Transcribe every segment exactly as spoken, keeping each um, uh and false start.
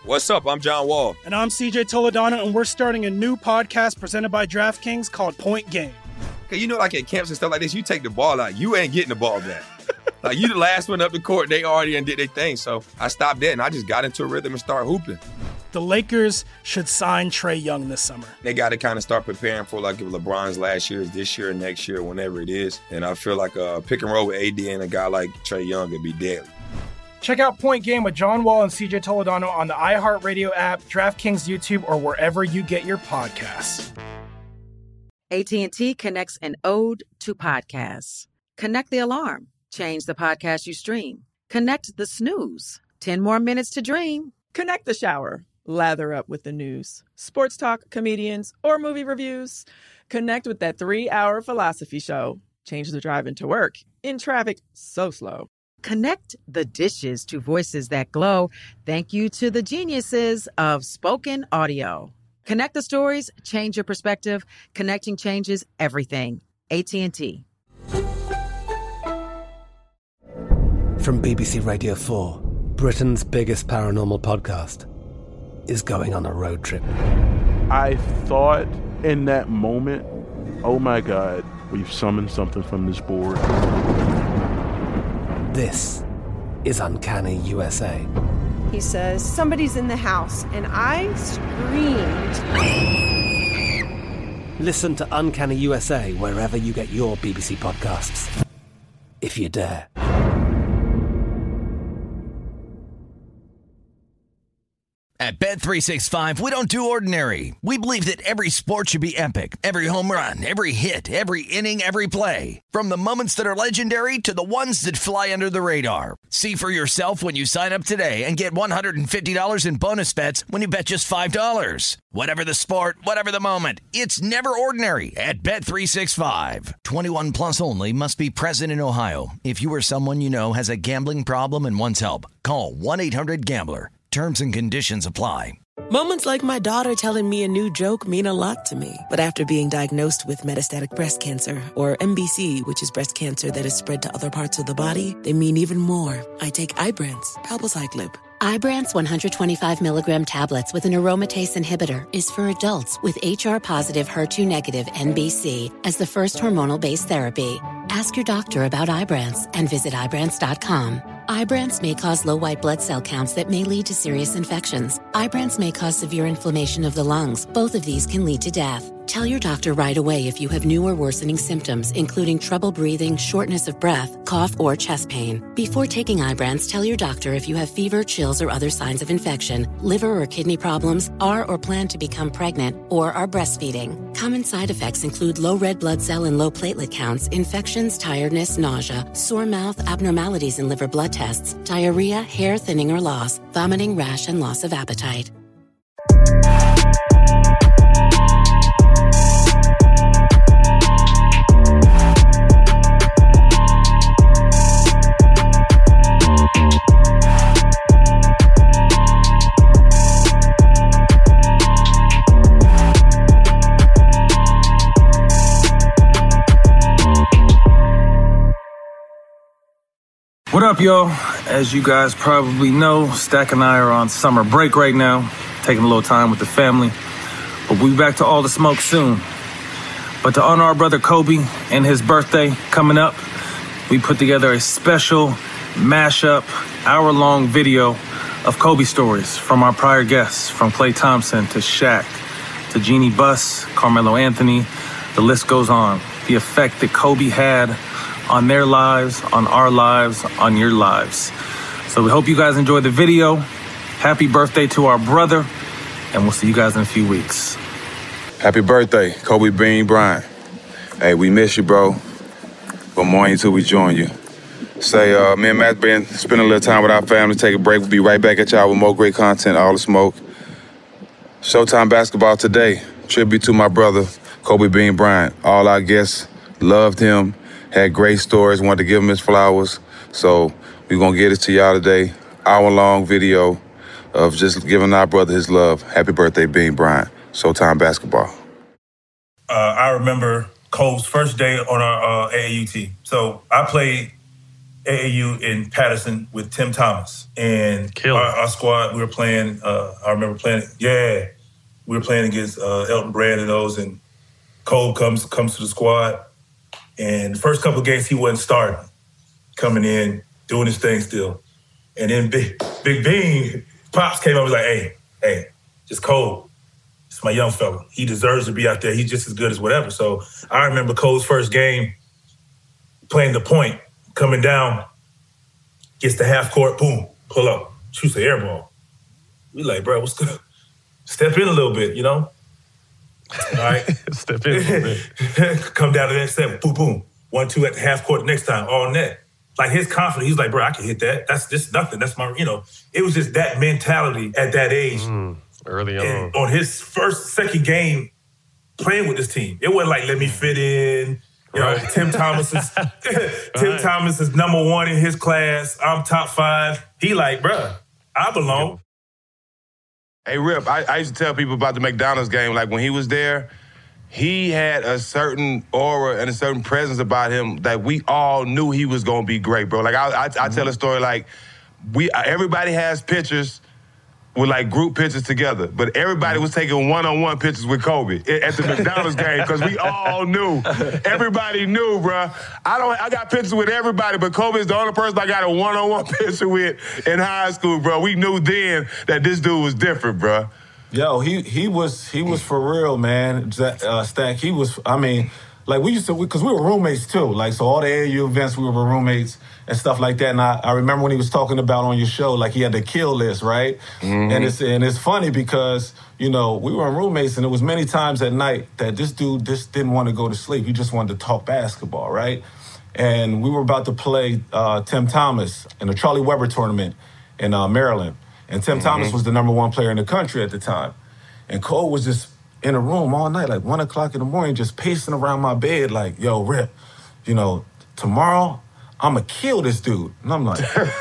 What's up? I'm John Wall. And I'm C J Toledano, and we're starting a new podcast presented by DraftKings called Point Game. Okay, you know, like at camps and stuff like this, you take the ball out, you ain't getting the ball back. Like, you the last one up the court, they already did their thing. So I stopped that, and I just got into a rhythm and started hooping. The Lakers should sign Trae Young this summer. They got to kind of start preparing for, like, if LeBron's last year is this year, next year, whenever it is. And I feel like a pick and roll with A D and a guy like Trae Young would be deadly. Check out Point Game with John Wall and C J Toledano on the iHeartRadio app, DraftKings YouTube, or wherever you get your podcasts. A T and T connects an ode to podcasts. Connect the alarm. Change the podcast you stream. Connect the snooze. ten more minutes to dream. Connect the shower. Lather up with the news. Sports talk, comedians, or movie reviews. Connect with that three-hour philosophy show. Change the drive into work. In traffic so slow. Connect the dishes to voices that glow. Thank you to the geniuses of spoken audio. Connect the stories, change your perspective. Connecting changes everything. A T and T. From B B C Radio four, Britain's biggest paranormal podcast is going on a road trip. I thought in that moment, oh my God, we've summoned something from this board. This is Uncanny U S A. He says, somebody's in the house, and I screamed. Listen to Uncanny U S A wherever you get your B B C podcasts, if you dare. At Bet three sixty-five, we don't do ordinary. We believe that every sport should be epic. Every home run, every hit, every inning, every play. From the moments that are legendary to the ones that fly under the radar. See for yourself when you sign up today and get one hundred fifty dollars in bonus bets when you bet just five dollars. Whatever the sport, whatever the moment, it's never ordinary at Bet three sixty-five. twenty-one plus only. Must be present in Ohio. If you or someone you know has a gambling problem and wants help, call one eight hundred gambler. Terms and conditions apply. Moments like my daughter telling me a new joke mean a lot to me. But after being diagnosed with metastatic breast cancer, or M B C, which is breast cancer that is spread to other parts of the body, they mean even more. I take Ibrance, palbociclib. Ibrance one hundred twenty-five milligram tablets with an aromatase inhibitor is for adults with H R-positive, H E R two negative M B C as the first hormonal-based therapy. Ask your doctor about Ibrance and visit Ibrance dot com. Ibrance may cause low white blood cell counts that may lead to serious infections. Ibrance may cause severe inflammation of the lungs. Both of these can lead to death. Tell your doctor right away if you have new or worsening symptoms, including trouble breathing, shortness of breath, cough, or chest pain. Before taking Ibrance, tell your doctor if you have fever, chills, or other signs of infection, liver or kidney problems, are or plan to become pregnant, or are breastfeeding. Common side effects include low red blood cell and low platelet counts, infections, tiredness, nausea, sore mouth, abnormalities in liver blood tests, diarrhea, hair thinning or loss, vomiting, rash, and loss of appetite. What up, y'all? As you guys probably know, Stack and I are on summer break right now, taking a little time with the family. But we'll be back to All the Smoke soon. But to honor our brother Kobe and his birthday coming up, we put together a special mashup, hour-long video of Kobe stories from our prior guests, from Klay Thompson to Shaq to Jeannie Buss, Carmelo Anthony. The list goes on. The effect that Kobe had on their lives, on our lives, on your lives. So we hope you guys enjoy the video. Happy birthday to our brother, and we'll see you guys in a few weeks. Happy birthday, Kobe Bean Bryant. Hey, we miss you, bro. Good morning till we join you. Say, uh, me and Matt been spending a little time with our family. Take a break. We'll be right back at y'all with more great content, All the Smoke. Showtime basketball today. Tribute to my brother, Kobe Bean Bryant. All our guests loved him. Had great stories, wanted to give him his flowers. So we're going to get it to y'all today. Hour-long video of just giving our brother his love. Happy birthday, Bean Bryant. Showtime basketball. Uh, I remember Cole's first day on our uh, A A U team. So I played A A U in Patterson with Tim Thomas. And our, our squad, we were playing, uh, I remember playing, yeah, we were playing against uh, Elton Brand and those, and Cole comes comes to the squad. And the first couple of games, he wasn't starting, coming in, doing his thing still. And then Big, Big Bean, Pops came up and was like, hey, hey, it's Cole. It's my young fella. He deserves to be out there. He's just as good as whatever. So I remember Cole's first game, playing the point, coming down, gets the half court, boom, pull up, shoots the air ball. We like, bro, what's good? Step in a little bit, you know? All right. Step in a little bit. Come down to the next step, boom, boom. One, two at the half court next time, all net. Like his confidence, he's like, bro, I can hit that. That's just nothing. That's my, you know, it was just that mentality at that age. Mm, early on. And on his first, second game playing with this team, it wasn't like, let me fit in. You know, right. Tim Thomas is Tim right. Thomas is number one in his class. I'm top five. He like, bro, I belong. Hey, Rip, I, I used to tell people about the McDonald's game, like when he was there, he had a certain aura and a certain presence about him that we all knew he was going to be great, bro. Like, I, I, I mm-hmm. tell a story like, we everybody has pictures with, like, group pictures together, but everybody was taking one-on-one pictures with Kobe at the McDonald's game because we all knew. Everybody knew, bro. I don't. I got pictures with everybody, but Kobe's the only person I got a one-on-one picture with in high school, bro. We knew then that this dude was different, bro. Yo, he he was he was for real, man. Uh, Stack, he was. I mean, like we used to, because we, we were roommates too. Like so, all the A A U events, we were roommates and stuff like that. And I, I remember when he was talking about on your show, like he had the kill list, right? Mm-hmm. And it's and it's funny because you know we were roommates, and it was many times at night that this dude just didn't want to go to sleep. He just wanted to talk basketball, right? And we were about to play uh, Tim Thomas in a Charlie Weber tournament in uh, Maryland. And Tim mm-hmm. Thomas was the number one player in the country at the time. And Cole was just in a room all night, like one o'clock in the morning, just pacing around my bed like, yo, Rip, you know, tomorrow I'm going to kill this dude. And I'm like,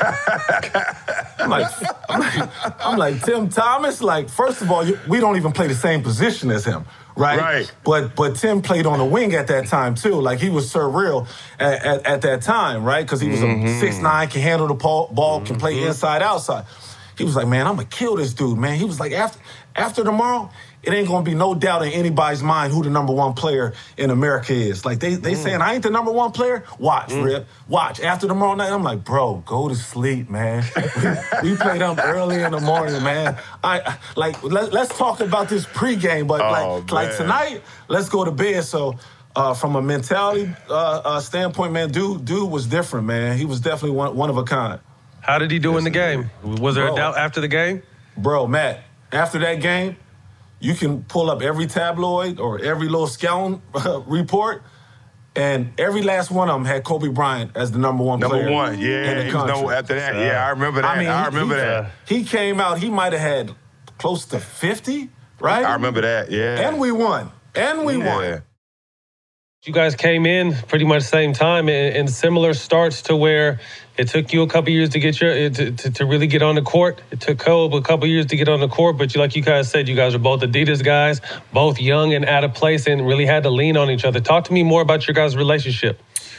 I'm like, I'm like, I'm like, Tim Thomas, like, first of all, you, we don't even play the same position as him, right? Right. But but Tim played on the wing at that time, too. Like, he was surreal at, at, at that time, right? Because he was mm-hmm. a six nine, can handle the ball, ball mm-hmm. can play inside, outside. He was like, man, I'm going to kill this dude, man. He was like, after after tomorrow, it ain't going to be no doubt in anybody's mind who the number one player in America is. Like, they they mm. saying, I ain't the number one player? Watch, mm. Rip. Watch. After tomorrow night, I'm like, bro, go to sleep, man. we, we play them early in the morning, man. I Like, let, let's talk about this pregame, but, oh, like, like tonight, let's go to bed. So, uh, from a mentality uh, uh, standpoint, man, dude, dude was different, man. He was definitely one, one of a kind. How did he do yes, in the game? Was there bro, a doubt after the game? Bro, Matt, after that game, you can pull up every tabloid or every little scouting uh, report, and every last one of them had Kobe Bryant as the number one number player. Number one, yeah. In the he country. was no, after that, yeah, I remember that. I, mean, I remember he, that. He came out, he might have had close to fifty, right? I remember that, yeah. And we won. And we yeah. won. You guys came in pretty much same time and, and similar starts to where it took you a couple years to get your to, to, to really get on the court. It took Kobe a couple years to get on the court, but you, like you guys said, you guys are both Adidas guys, both young and out of place, and really had to lean on each other. Talk to me more about your guys' relationship.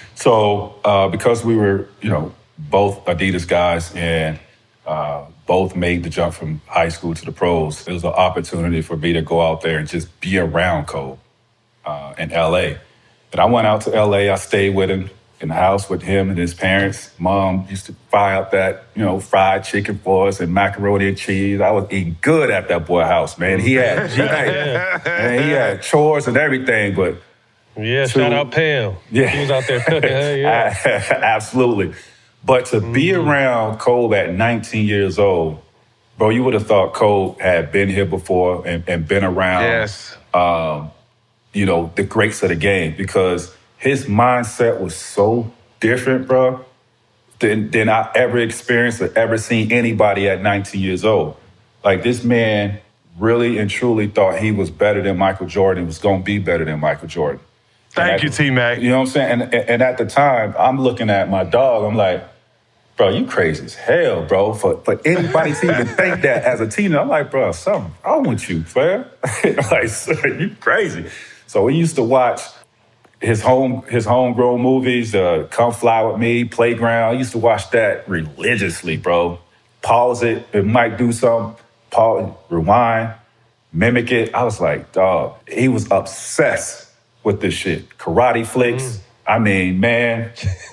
So uh, because we were, you know, both Adidas guys and uh, both made the jump from high school to the pros, it was an opportunity for me to go out there and just be around Kobe uh, in L A. And I went out to L A. I stayed with him in the house with him and his parents. Mom used to fry up that, you know, fried chicken for us and macaroni and cheese. I was eating good at that boy house, man. He had, he had, man, he had chores and everything, but yeah, to, shout out Pam. Yeah, he was out there cooking. Hey, yeah, absolutely. But to mm-hmm. be around Cole at nineteen years old, bro, you would have thought Cole had been here before and, and been around. Yes. Um, you know, the greats of the game, because his mindset was so different, bro, than, than I ever experienced or ever seen anybody at nineteen years old. Like, this man really and truly thought he was better than Michael Jordan, was going to be better than Michael Jordan. Thank you, T-Mac. You know what I'm saying? And, and at the time, I'm looking at my dog, I'm like, bro, you crazy as hell, bro. For, for anybody to even think that as a teenager, I'm like, bro, something wrong with you, fam. Like, you crazy. So we used to watch his home his homegrown movies, uh, Come Fly With Me, Playground. I used to watch that religiously, bro. Pause it. It might do something. Pause, rewind, mimic it. I was like, dog, he was obsessed with this shit. Karate flicks. Mm. I mean, man,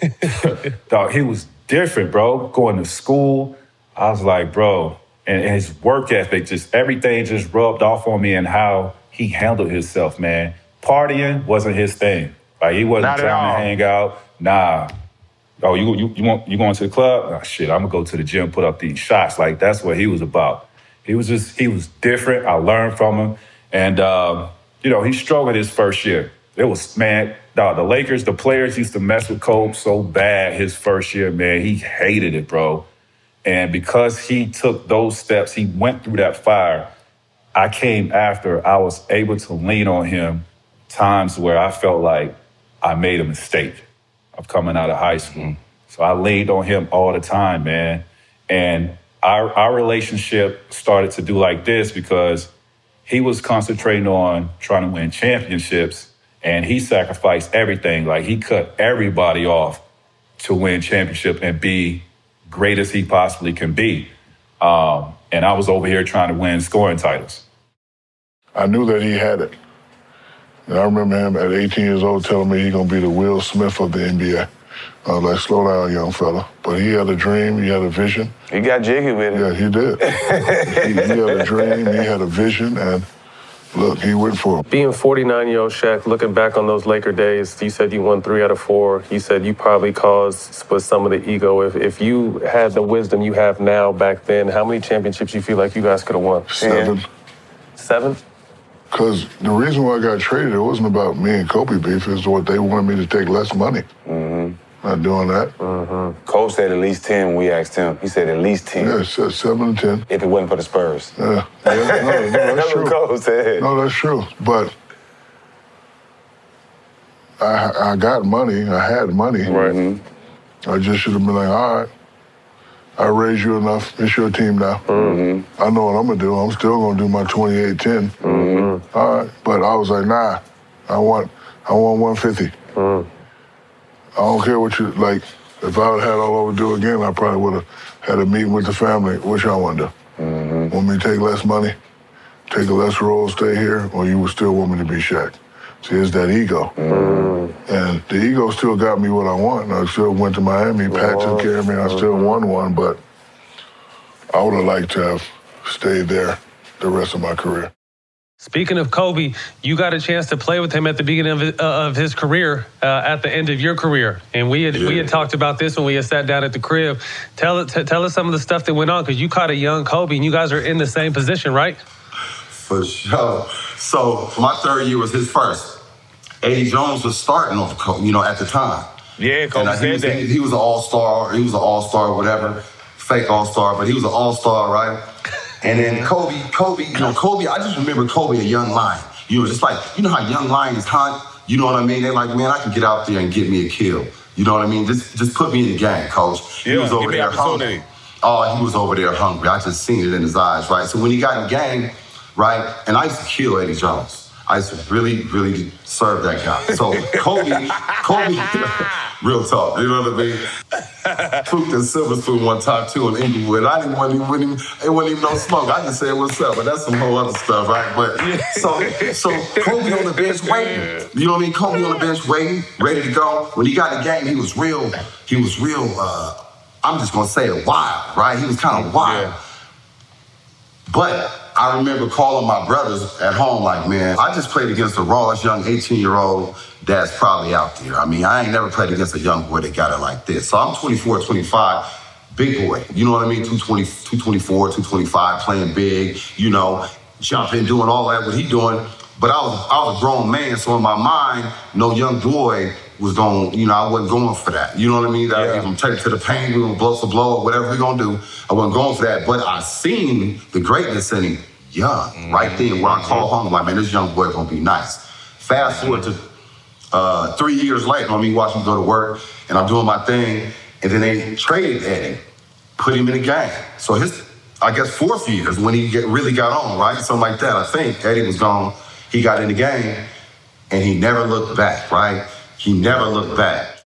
dog, he was different, bro. Going to school. I was like, bro, and his work ethic, just everything just rubbed off on me and how he handled himself, man. Partying wasn't his thing. Like, he wasn't Not trying to hang out. Nah. Oh, you you you want you going to the club? Oh, shit, I'm gonna go to the gym, put up these shots. Like, that's what he was about. He was just he was different. I learned from him, and um, you know, he struggled his first year. It was, man, dog, the Lakers, the players used to mess with Kobe so bad his first year, man. He hated it, bro. And because he took those steps, he went through that fire. I came after. I was able to lean on him times where I felt like I made a mistake of coming out of high school. So I leaned on him all the time, man. And our, our relationship started to do like this because he was concentrating on trying to win championships, and he sacrificed everything. Like, he cut everybody off to win championship and be great as he possibly can be. Um, and I was over here trying to win scoring titles. I knew that he had it. And I remember him at eighteen years old telling me he's going to be the Will Smith of the N B A. I was like, slow down, young fella. But he had a dream, he had a vision. He got jiggy with it. Yeah, he did. he, he had a dream, he had a vision, and look, he went for it. Being forty-nine-year-old Shaq, looking back on those Laker days, you said you won three out of four. You said you probably caused with some of the ego. If if you had the wisdom you have now back then, how many championships you feel like you guys could have won? Seven. Yeah. Seven? Because the reason why I got traded, it wasn't about me and Kobe beef. It was what they wanted me to take less money. Mm-hmm. Not doing that. Mm-hmm. Coach said at least ten when we asked him. He said at least ten. Yeah, he said seven and ten. If it wasn't for the Spurs. Yeah, yeah no, no, that's, that's true. what Coach said. No, that's true. But I, I got money. I had money. Right. Mm-hmm. I just should have been like, all right, I raised you enough. It's your team now. Mm-hmm. I know what I'm going to do. I'm still going to do my twenty-eight ten. Mm-hmm. All right. But I was like, nah, I want, I want one fifty. Mm. I don't care what you, like, if I would have had all over to do again, I probably would have had a meeting with the family. What y'all want to do? Mm-hmm. Want me to take less money, take a less role, stay here, or you would still want me to be Shaq? See, it's that ego. Mm-hmm. And the ego still got me what I want. And I still went to Miami, Pat took care of me, and I still won one, but I would have liked to have stayed there the rest of my career. Speaking of Kobe, you got a chance to play with him at the beginning of his, uh, of his career, uh, at the end of your career. And we had, yeah. we had talked about this when we had sat down at the crib. Tell, t- tell us some of the stuff that went on, because you caught a young Kobe, and you guys are in the same position, right? For sure. So my third year was his first. Eddie Jones was starting over Kobe, you know, at the time. Yeah, Kobe and, uh, said he was, that. He, he was an all-star. He was an all-star, whatever. Fake all-star, but he was an all-star, right? And then Kobe, Kobe, you know, Kobe, I just remember Kobe, a young lion. You know, just like, you know how young lions hunt? You know what I mean? They're like, man, I can get out there and get me a kill. You know what I mean? Just just put me in the game, coach. Yeah, he was over there hungry. Oh, he was over there hungry. I just seen it in his eyes, right? So when he got in the game, right, and I used to kill Eddie Jones. I used to really, really serve that guy. So Kobe, Kobe, real talk, you know what I mean? Pooped in Silver Spoon one time too in Inglewood. I didn't want even, it wasn't even no smoke. I just said what's up, but that's some whole other stuff, right? But so, so Kobe on the bench waiting. You know what I mean? Kobe on the bench waiting, ready to go. When he got in the game, he was real. He was real. Uh, I'm just gonna say it, wild, right? He was kind of wild. Yeah. But I remember calling my brothers at home like, man, I just played against the rawest young eighteen-year-old that's probably out there. I mean, I ain't never played against a young boy that got it like this. So I'm twenty-four, twenty-five, big boy. You know what I mean? two twenty, two twenty-four, two twenty-five, playing big, you know, jumping, doing all that, what he doing. But I was I was a grown man, so in my mind, no young boy was going, you know, I wasn't going for that. You know what I mean? Yeah. If I'm taking to the pain, we're going to blow for blow or whatever we're going to do. I wasn't going for that. But I seen the greatness in him young, mm-hmm. right then, where I call home, like, man, this young boy going to be nice. Fast forward to uh, three years later, I mean, watch him go to work, and I'm doing my thing, and then they traded Eddie, put him in the game. So his, I guess, fourth year is when he get, really got on, right? Something like that. I think Eddie was gone. He got in the game, and he never looked back, right? He never looked back.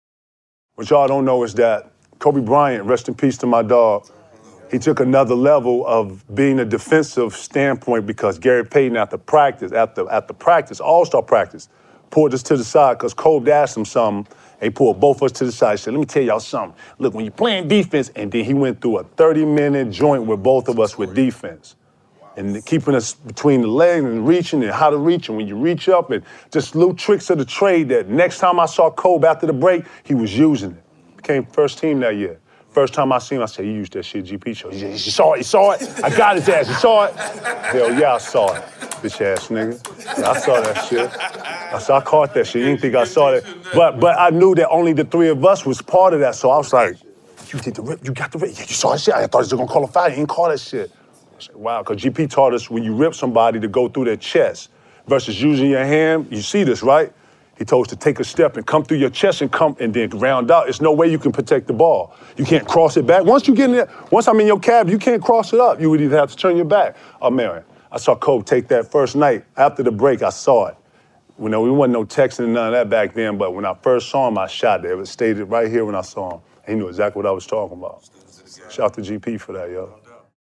What y'all don't know is that Kobe Bryant, rest in peace to my dog, he took another level of being a defensive standpoint because Gary Payton after practice, after, after practice, all-star practice, pulled us to the side because Kobe asked him something. He pulled both of us to the side. He said, let me tell y'all something. Look, when you're playing defense, and then he went through a thirty-minute joint with both of us with defense. And keeping us between the legs and reaching and how to reach. And when you reach up and just little tricks of the trade that next time I saw Kobe after the break, he was using it. Became first team that year. First time I seen him, I said, you used that shit, G P show. He said, you saw it, you saw it? I got his ass, you saw it? Hell yeah, I saw it, bitch ass nigga. Yeah, I saw that shit. I saw, I caught that shit. You didn't think I saw that. But but I knew that only the three of us was part of that. So I was like, you did the rip, you got the rip. Yeah, you saw that shit. I thought he was gonna call a foul. He didn't call that shit. I said, wow, because G P taught us when you rip somebody to go through their chest versus using your hand. You see this, right? He told us to take a step and come through your chest and come and then round out. There's no way you can protect the ball. You can't cross it back. Once you get in there, once I'm in your cab, you can't cross it up. You would either have to turn your back. Oh, man, I saw Kobe take that first night. After the break, I saw it. You know, we wasn't no texting and none of that back then, but when I first saw him, I shot there. It was stated right here when I saw him. He knew exactly what I was talking about. Shout out to G P for that, yo.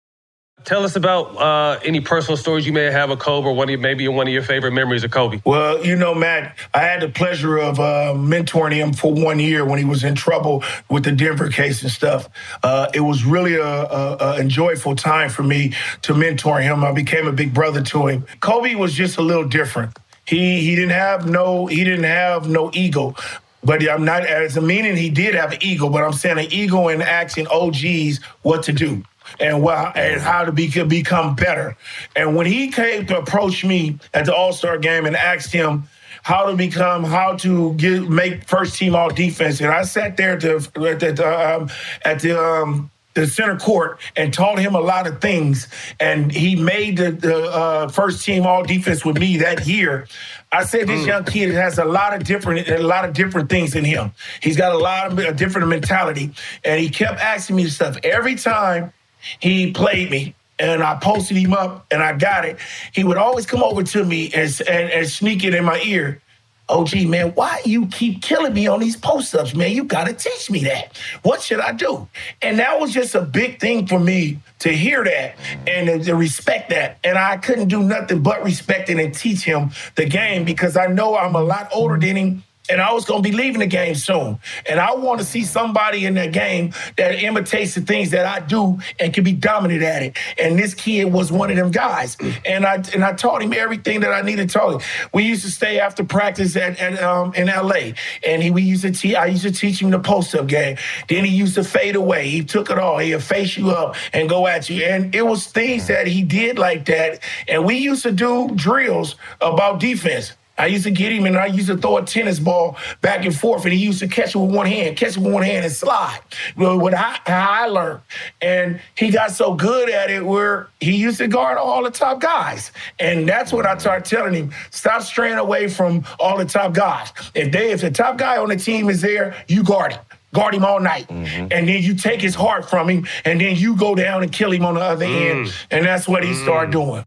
Tell us about uh, any personal stories you may have of Kobe, or one of, maybe one of your favorite memories of Kobe. Well, you know, Matt, I had the pleasure of uh, mentoring him for one year when he was in trouble with the Denver case and stuff. Uh, it was really a, a, a enjoyable time for me to mentor him. I became a big brother to him. Kobe was just a little different. He he didn't have no he didn't have no ego. But I'm not as a meaning he did have an ego, but I'm saying an ego in asking O Gs what to do. And what, and how to be, become better. And when he came to approach me at the All-Star game and asked him how to become, how to get, make first team all defense, and I sat there at the, at the, um, at the, um, the center court and taught him a lot of things, and he made the, the uh, first team all defense with me that year. I said this mm. young kid has a lot of different, a lot of different things in him. He's got a lot of a different mentality, and he kept asking me stuff every time he played me, and I posted him up, and I got it. He would always come over to me and, and, and sneak it in my ear. O G, man, why you keep killing me on these post-ups, man? You got to teach me that. What should I do? And that was just a big thing for me to hear that and to, to respect that. And I couldn't do nothing but respect it and teach him the game because I know I'm a lot older than him. And I was going to be leaving the game soon. And I want to see somebody in that game that imitates the things that I do and can be dominant at it. And this kid was one of them guys. And I and I taught him everything that I needed to taught him. We used to stay after practice at, at um, in L A. And he, we used to te- I used to teach him the post-up game. Then he used to fade away. He took it all. He'd face you up and go at you. And it was things that he did like that. And we used to do drills about defense. I used to get him and I used to throw a tennis ball back and forth and he used to catch it with one hand, catch it with one hand and slide. What I, how I learned. And he got so good at it where he used to guard all the top guys. And that's what I started telling him. Stop straying away from all the top guys. If they, if the top guy on the team is there, you guard him. Guard him all night. Mm-hmm. And then you take his heart from him and then you go down and kill him on the other mm. end. And that's what he mm. started doing.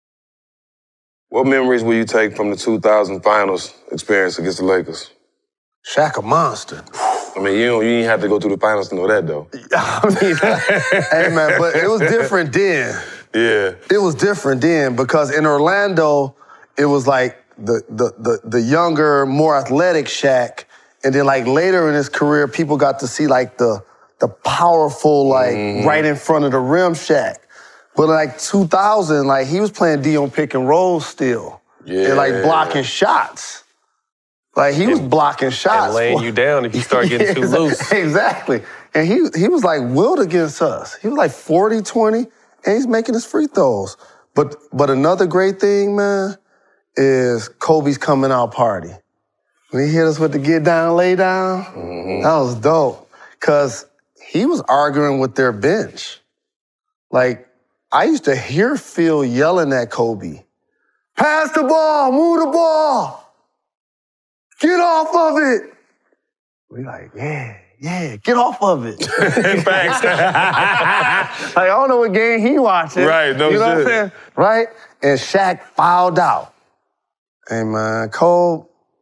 What memories will you take from the two thousand finals experience against the Lakers? Shaq a monster. I mean, you don't, you didn't have to go through the finals to know that, though. I mean, hey, man, but it was different then. Yeah. It was different then because in Orlando, it was like the the the, the younger, more athletic Shaq. And then, like, later in his career, people got to see, like, the, the powerful, like, mm-hmm. right in front of the rim Shaq. But like two thousand, like he was playing D on pick and roll still. Yeah. And like blocking shots. Like he was blocking shots. And laying you down if you start getting too loose. Exactly. And he he was like willed against us. He was like forty twenty, and he's making his free throws. But but another great thing, man, is Kobe's coming out party. When he hit us with the get down, lay down, mm-hmm. that was dope. Because he was arguing with their bench. Like, I used to hear Phil yelling at Kobe, pass the ball, move the ball, get off of it. We like, yeah, yeah, get off of it. Facts. Like, I don't know what game he watching. Right, no you know shit. what I'm saying? Right? And Shaq fouled out. Hey, man, Kobe,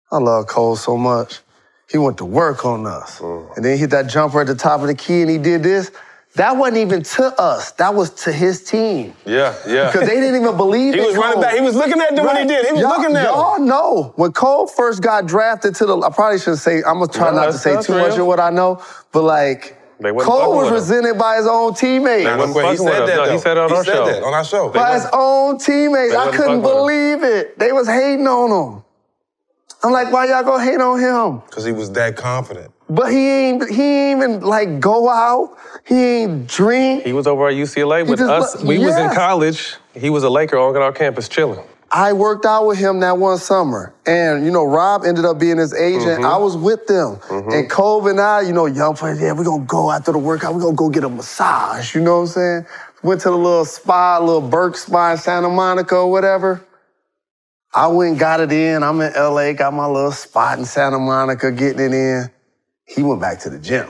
I love Cole so much. He went to work on us. Mm. And then he hit that jumper at the top of the key and he did this. That wasn't even to us. That was to his team. Yeah, yeah. Because they didn't even believe He in was Cole. running back. He was looking at them when he did. He was y'all, looking at them. Y'all know, when Cole first got drafted to the, I probably shouldn't say, I'm gonna try No, not to that's- say that's too much real. of what I know, but like, They wasn't Cole fucking was with him. resented by his own teammates. Nah, no, he said that, No, he though. said it on he our said show. that on our show. By his own teammates. They I wasn't couldn't fucking with him. believe it. They was hating on him. I'm like, why y'all gonna hate on him? Because he was that confident. But he ain't, he ain't even like go out. He ain't drink. He was over at U C L A with just us. look- We was in yes. college. He was a Laker on our campus chilling. I worked out with him that one summer. And, you know, Rob ended up being his agent. Mhm. I was with them. Mhm. And Cove and I, you know, young players, yeah, we're going to go after the workout. We're going to go get a massage. You know what I'm saying? Went to the little spa, little Burke spa in Santa Monica or whatever. I went and got it in. I'm in L A, got my little spot in Santa Monica, getting it in. He went back to the gym.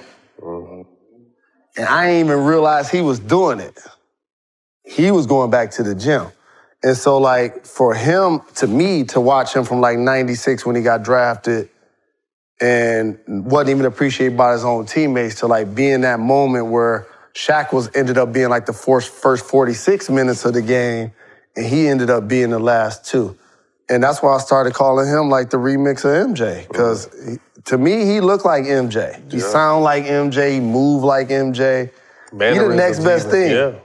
And I didn't even realize he was doing it. He was going back to the gym. And so, like, for him, to me, to watch him from, like, ninety-six when he got drafted and wasn't even appreciated by his own teammates to, like, be in that moment where Shaq was ended up being, like, the first, first forty-six minutes of the game, and he ended up being the last two. And that's why I started calling him, like, the remix of M J, because to me, he looked like M J. He Yeah. sound like M J, he moved like M J. He the Mannerisms next best even. thing. Yeah.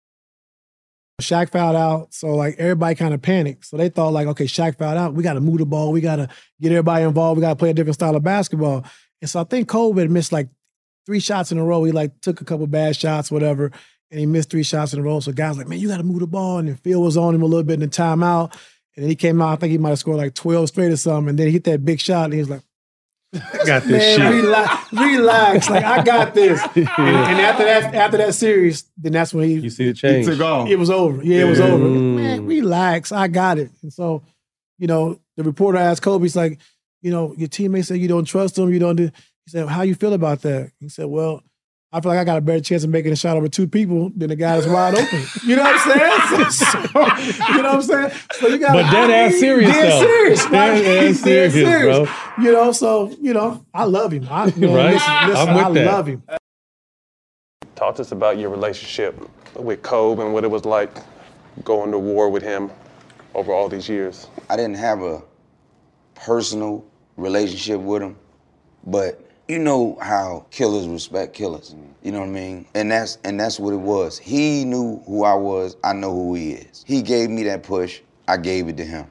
Shaq fouled out, so like everybody kind of panicked. So they thought like, okay, Shaq fouled out, we got to move the ball, we got to get everybody involved, we got to play a different style of basketball. And so I think Kobe had missed like three shots in a row. He like took a couple bad shots, whatever, and he missed three shots in a row. So guys like, man, you got to move the ball. And then Phil was on him a little bit in the timeout. And then he came out, I think he might have scored like twelve straight or something. And then he hit that big shot and he was like, I got this man, shit. relax, relax. Like, I got this. And, and after that, after that series, then that's when he You see the change. It was over. Yeah, it was over. Man, relax. I got it. And so, you know, the reporter asked Kobe, he's like, you know, your teammates say you don't trust them, you don't do. He said, how you feel about that? He said, well, I feel like I got a better chance of making a shot over two people than the guy that's wide open. You know what I'm saying? So, so, you know what I'm saying? So you got But dead ass serious, dead though. serious, right? Dead ass He's dead serious, bro. You know, so you know, I love him. I, you know, Right? listen, listen, I'm with I that. love him. Talk to us about your relationship with Kobe and what it was like going to war with him over all these years. I didn't have a personal relationship with him, but you know how killers respect killers. You know what I mean? And that's and that's what it was. He knew who I was. I know who he is. He gave me that push. I gave it to him.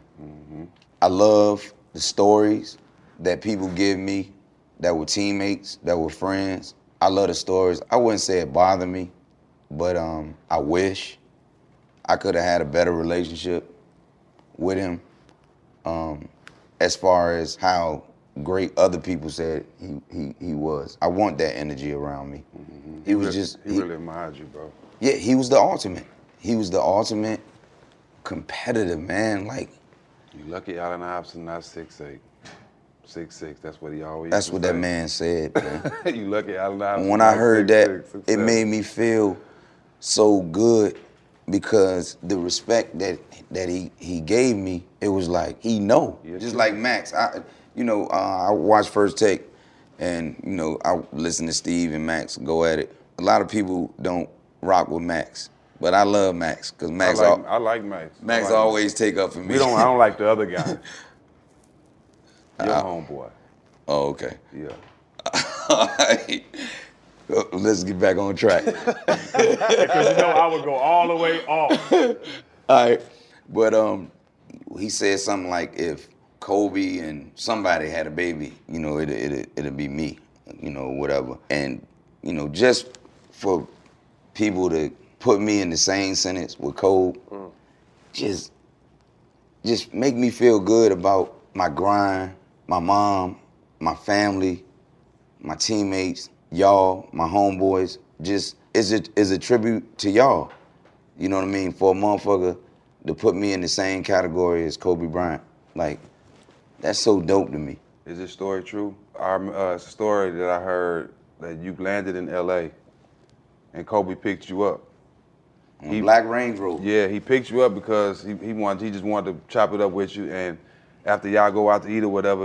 I love the stories that people give me that were teammates, that were friends. I love the stories. I wouldn't say it bothered me, but um, I wish I could have had a better relationship with him. Um, as far as how great other people said he he he was. I want that energy around me. He was really, just He, really admired you, bro. yeah, he was the ultimate. He was the ultimate competitive man. Like You lucky Allen Iverson not six eight. six six, that's what he always that's used what to that say. man said, man. You lucky Allen Iverson. When I not heard six that, six, six it seven. made me feel so good because the respect that that he he gave me, it was like he know. Just like Max, I you know uh, I watched First Take, and you know I listen to Steve and Max go at it. A lot of people don't rock with Max, but I love Max because Max. I like, al- I like Max. I Max like always Max. take up for me. We don't. I don't like the other guy. Your Uh, homeboy. Oh, okay. Yeah. All right. Let's get back on track. Because you know I would go all the way off. All right. But um, he said something like, if Kobe and somebody had a baby, you know, it it it'd be me, you know, whatever. And you know, just for people to put me in the same sentence with Kobe, Mm. just just make me feel good about my grind, my mom, my family, my teammates, y'all, my homeboys. Just is it is a tribute to y'all. You know what I mean? For a motherfucker to put me in the same category as Kobe Bryant, like that's so dope to me. Is this story true? Our, uh, it's a story that I heard that you landed in L A and Kobe picked you up. On a black Range Rover. Yeah, he picked you up because he, he wanted he just wanted to chop it up with you, and after y'all go out to eat or whatever,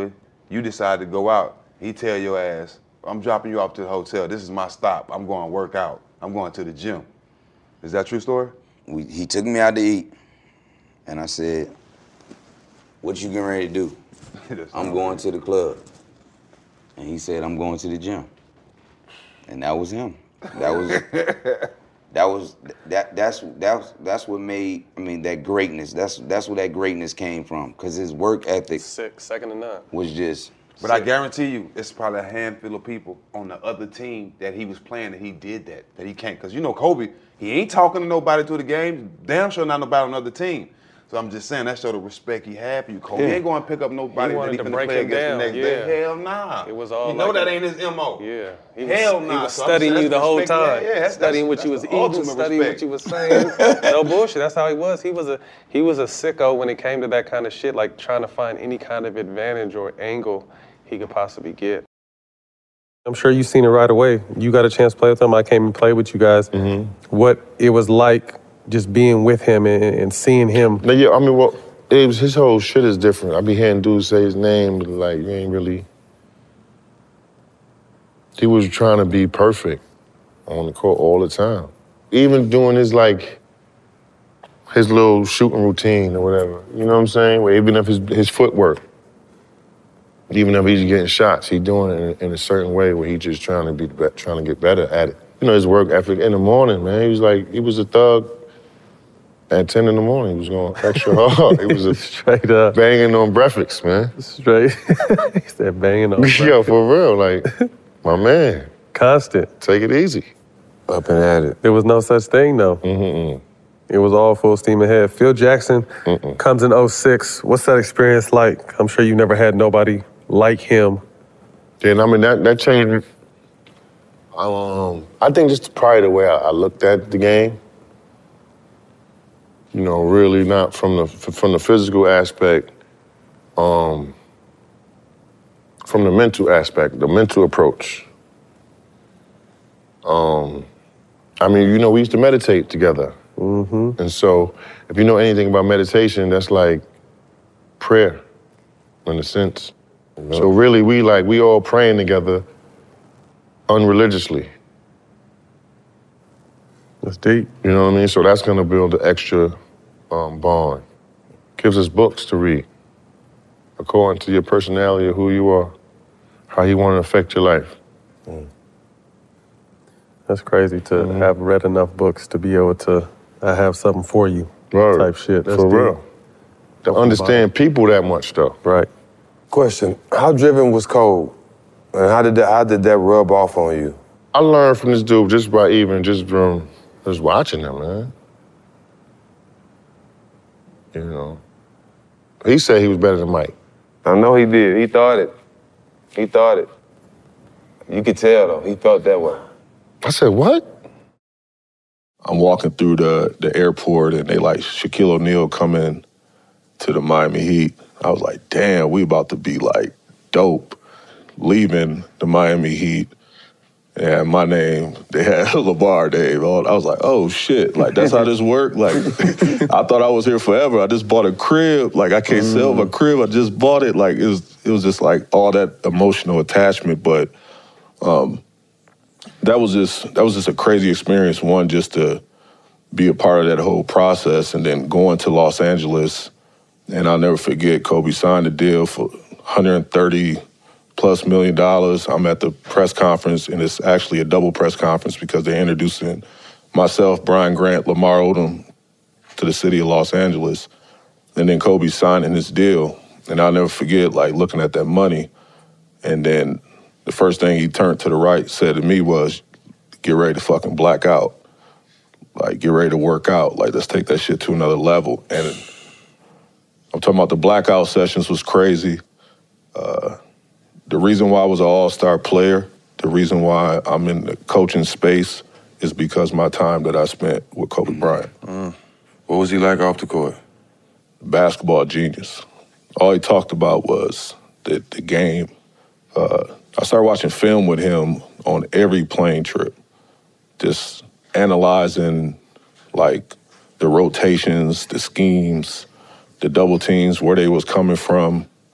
You decide to go out. He tell your ass, I'm dropping you off to the hotel. This is my stop. I'm going to work out. I'm going to the gym. Is that a true story? We, he took me out to eat, and I said, what you getting ready to do? I'm going to the club. And he said, I'm going to the gym. And that was him. That was that was that that's that's that's what made I mean that greatness. That's that's where that greatness came from. Cause his work ethic Six, second to none. was just But I guarantee you, it's probably a handful of people on the other team that he was playing that he did that, that he can't. Because you know Kobe, he ain't talking to nobody through the game. Damn sure not nobody on another team. So I'm just saying, that showed the respect he had for you. Kobe Yeah. ain't going to pick up nobody He that he wanted to finna break play him against down, the next yeah. day. Hell nah. It was all You know like that a- ain't his M O. Yeah. He was, Hell he nah. was So I'm studying saying you that's the whole respect he time. had. Yeah, that's- studying that's- what you was that's the eating, ultimate studying what respect. you was saying. No bullshit. That's how he was. He was a he was a sicko when it came to that kind of shit, like trying to find any kind of advantage or angle he could possibly get. I'm sure you've seen it right away. You got a chance to play with him. I came and played with you guys. What it was like just being with him and, and seeing him. No, yeah, I mean, well, it was, his whole shit is different. I be hearing dudes say his name, but like, you ain't really. He was trying to be perfect on the court all the time. Even doing his, like, his little shooting routine or whatever. You know what I'm saying? Where even if his, his footwork, even if he's getting shots, he doing it in, in a certain way where he just trying to be, be- trying to get better at it. You know, his work ethic in the morning, man. He was like, he was a thug. At ten in the morning, he was going extra hard. He was a straight up banging on breakfast, man. Straight. He said banging on breakfast. Yo, for real, like, my man. Constant. Take it easy. Up and at it. There was no such thing, though. Mm-mm. It was all full steam ahead. Phil Jackson Mm-mm. comes in oh six. What's that experience like? I'm sure you never had nobody like him. Yeah, and I mean, that, that changed. Um, I think just probably the way I, I looked at the game. You know, really not from the from the physical aspect, um, from the mental aspect, the mental approach. Um, I mean, you know, we used to meditate together. Mm-hmm. And so, if you know anything about meditation, that's like prayer, in a sense. So really, we like, we all praying together unreligiously. That's deep. You know what I mean? So that's gonna build an extra um, bond. Gives us books to read, according to your personality or who you are, how you want to affect your life. That's crazy to Mm-hmm. have read enough books to be able to I have something for you Right. type shit. That's For deep. real. To understand people that much, though. Right. Question, how driven was Cole? And how did that, how did that rub off on you? I learned from this dude just by even, just from, just watching him, man. You know. He said he was better than Mike. I know he did. He thought it. He thought it. You could tell, though. He felt that way. I said, what? I'm walking through the, the airport and they like Shaquille O'Neal coming to the Miami Heat. I was like, damn, we about to be like dope leaving the Miami Heat. And my name, they had LeVar Dave. I was like, oh shit, like that's how this worked? Like, I thought I was here forever. I just bought a crib. Like, I can't sell my crib. I just bought it. Like, it was, it was just like all that emotional attachment. But um, that was just, that was just a crazy experience. One, just to be a part of that whole process, and then going to Los Angeles. And I'll never forget, Kobe signed a deal for one hundred thirty plus million dollars. I'm at the press conference, and it's actually a double press conference because they're introducing myself, Brian Grant, Lamar Odom to the city of Los Angeles. And then Kobe signing this deal. And I'll never forget, like, looking at that money. And then the first thing he turned to the right, said to me was, get ready to fucking black out. Like, get ready to work out. Like, let's take that shit to another level. And I'm talking about the blackout sessions was crazy. Uh, the reason why I was an all-star player, the reason why I'm in the coaching space is because my time that I spent with Kobe Bryant. Mm. What was he like off the court? Basketball genius. All he talked about was the, the game. Uh, I started watching film with him on every plane trip, just analyzing, like, the rotations, the schemes, the double teams, where they was coming from.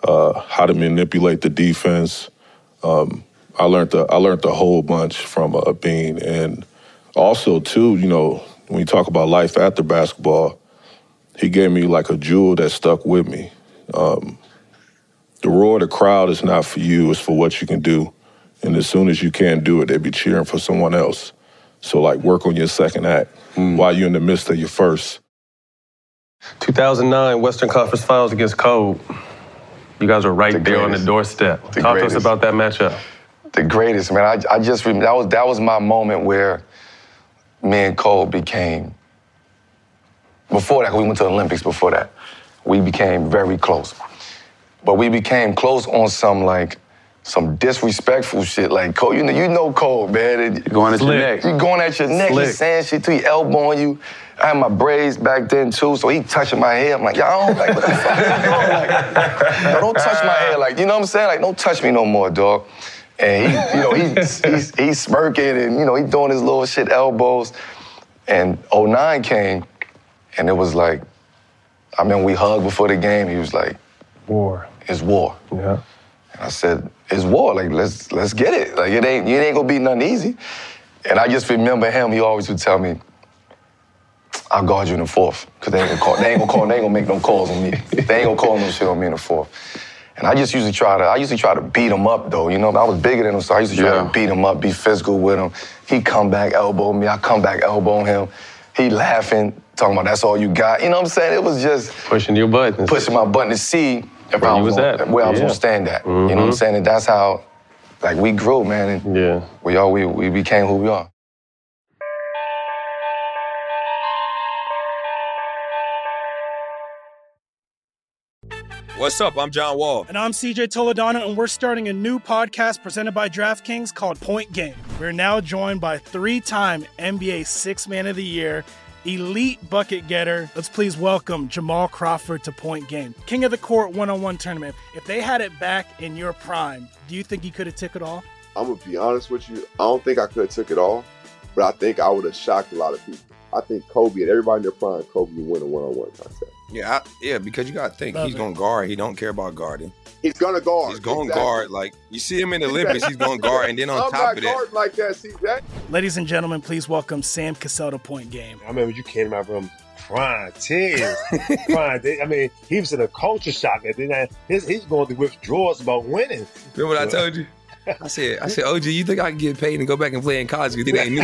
uh, how to manipulate the defense. Um, I learned a, I learned a whole bunch from uh, Bean. And also, too, you know, when you talk about life after basketball, he gave me like a jewel that stuck with me. Um, the roar of the crowd is not for you, it's for what you can do. And as soon as you can't do it, they be cheering for someone else. So, like, work on your second act mm. while you're in the midst of your first. two thousand nine Western Conference Finals against Kobe. You guys were right the there greatest. on the doorstep. The Talk greatest. to us about that matchup. The greatest, man. I, I just, that was, that was my moment where me and Cole became, before that, we went to the Olympics before that, we became very close. But we became close on some, like, some disrespectful shit. Like, Cole, you know, you know Cole, man. And You're going at your neck. You going at your neck, Slick. you saying shit to you, elbowing you. I had my braids back then, too, so he touching my hair. I'm like, yo, I don't like, what the fuck is you doing? Like, yo, don't touch my hair. Like, you know what I'm saying? Like, don't touch me no more, dog. And he, you know, he's, he's, he's smirking and, you know, he's doing his little shit elbows. And oh nine came, and it was like, I remember we hugged before the game. He was like, war. It's war. Yeah. And I said, it's war. Like, let's let's get it. Like, it ain't, it ain't gonna be nothing easy. And I just remember him, he always would tell me, I'll guard you in the fourth. Cause they ain't gonna call, they ain't gonna call, they ain't gonna make no calls on me. They ain't gonna call no shit on me in the fourth. And I just usually try to, I usually try to beat him up though. You know, I was bigger than him, so I used to try Yeah. to beat him up, be physical with him. He come back, elbow me, I come back, elbow him. He laughing, talking about that's all you got. You know what I'm saying? It was just pushing your button. Pushing my button to see if Where I you was, was gonna, at. where I was Yeah. gonna stand at. You know what I'm Mhm. saying? And that's how, like, we grew, man. And yeah. we all we, we became who we are. What's up? I'm John Wall. And I'm C J Toledano, and we're starting a new podcast presented by DraftKings called Point Game. We're now joined by three-time N B A Sixth Man of the Year, elite bucket getter. Let's please welcome Jamal Crawford to Point Game. King of the Court one-on-one tournament. If they had it back in your prime, do you think you could have took it all? I'm gonna be honest with you. I don't think I could have took it all, but I think I would have shocked a lot of people. I think Kobe and everybody in their prime, Kobe would win a one-on-one contest. Yeah, I, yeah, because you got to think Love he's it. going to guard. He don't care about guarding. He's gonna guard. He's going to Exactly. guard. Like you see him in the Olympics, he's going to guard, and then on I'm top not of that, guarding like that, C J. Ladies and gentlemen, please welcome Sam Cassell to Point Game. I remember you came to my room crying, tears, crying. They- I mean, he was in a culture shock. And then his, he's going through withdrawals about winning. remember what I told you? I said, I said, O G, you think I can get paid and go back and play in college? Because it ain't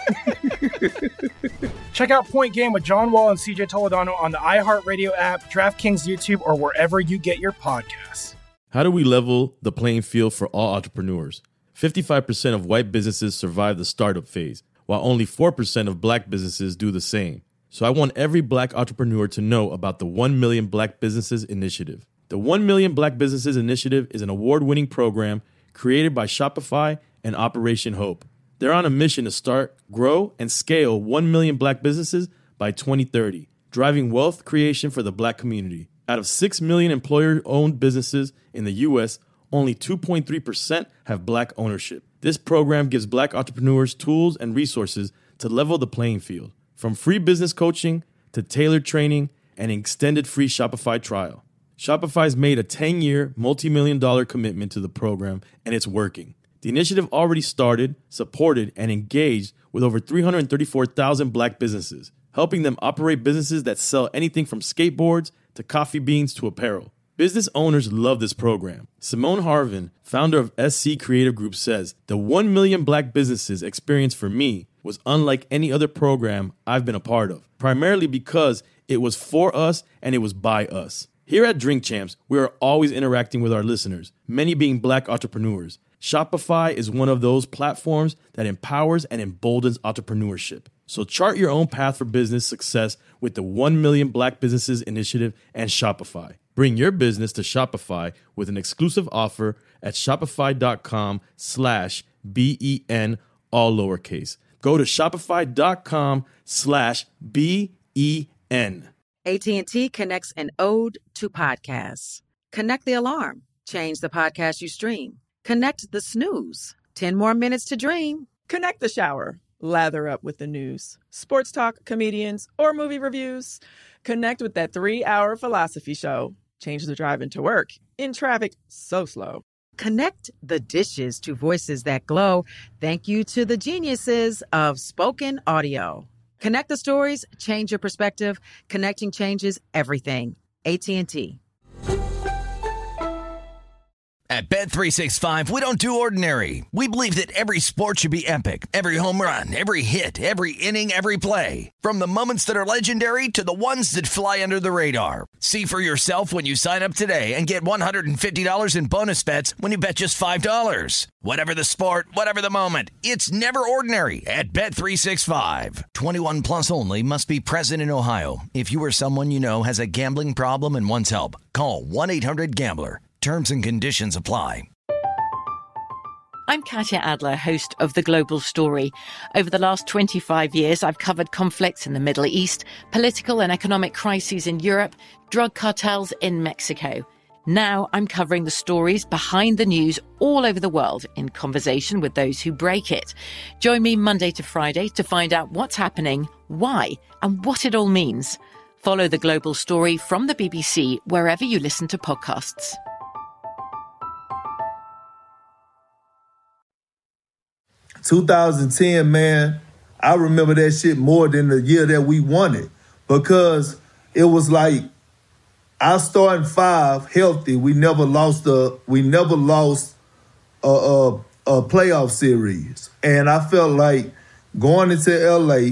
it. Check out Point Game with John Wall and C J Toledano on the iHeartRadio app, DraftKings YouTube, or wherever you get your podcasts. How do we level the playing field for all entrepreneurs? fifty-five percent of white businesses survive the startup phase, while only four percent of black businesses do the same. So I want every black entrepreneur to know about the one million Black Businesses Initiative. The one million Black Businesses Initiative is an award-winning program created by Shopify and Operation Hope. They're on a mission to start, grow, and scale one million black businesses by twenty thirty, driving wealth creation for the black community. Out of six million employer-owned businesses in the U S, only two point three percent have black ownership. This program gives black entrepreneurs tools and resources to level the playing field, from free business coaching to tailored training and an extended free Shopify trial. Shopify's made a ten-year, multi-million dollar commitment to the program, and it's working. The initiative already started, supported, and engaged with over three hundred thirty-four thousand black businesses, helping them operate businesses that sell anything from skateboards to coffee beans to apparel. Business owners love this program. Simone Harvin, founder of S C Creative Group, says, "The one million black businesses experience for me was unlike any other program I've been a part of, primarily because it was for us and it was by us." Here at Drink Champs, we are always interacting with our listeners, many being black entrepreneurs. Shopify is one of those platforms that empowers and emboldens entrepreneurship. So chart your own path for business success with the one million Black Businesses Initiative and Shopify. Bring your business to Shopify with an exclusive offer at shopify.com slash B-E-N, all lowercase. Go to shopify.com slash B-E-N. A T and T connects an ode to podcasts. Connect the alarm. Change the podcast you stream. Connect the snooze. ten more minutes to dream. Connect the shower. Lather up with the news, sports talk, comedians, or movie reviews. Connect with that three-hour philosophy show. change the drive into work in traffic so slow. Connect the dishes to voices that glow. Thank you to the geniuses of spoken audio. Connect the stories, change your perspective. Connecting changes everything. A T and T. At Bet three sixty-five, we don't do ordinary. We believe that every sport should be epic. Every home run, every hit, every inning, every play. From the moments that are legendary to the ones that fly under the radar. See for yourself when you sign up today and get one hundred fifty dollars in bonus bets when you bet just five dollars. Whatever the sport, whatever the moment, it's never ordinary at Bet three sixty-five. twenty-one plus only. Must be present in Ohio. If you or someone you know has a gambling problem and wants help, call one eight hundred gambler. Terms and conditions apply. I'm Katya Adler, host of The Global Story. Over the last twenty-five years, I've covered conflicts in the Middle East, political and economic crises in Europe, drug cartels in Mexico. Now I'm covering the stories behind the news all over the world in conversation with those who break it. Join me Monday to Friday to find out what's happening, why, and what it all means. Follow The Global Story from the B B C wherever you listen to podcasts. two thousand ten, man, I remember that shit more than the year that we won it because it was like our starting five healthy. We never lost a we never lost a, a, a playoff series, and I felt like going into L A,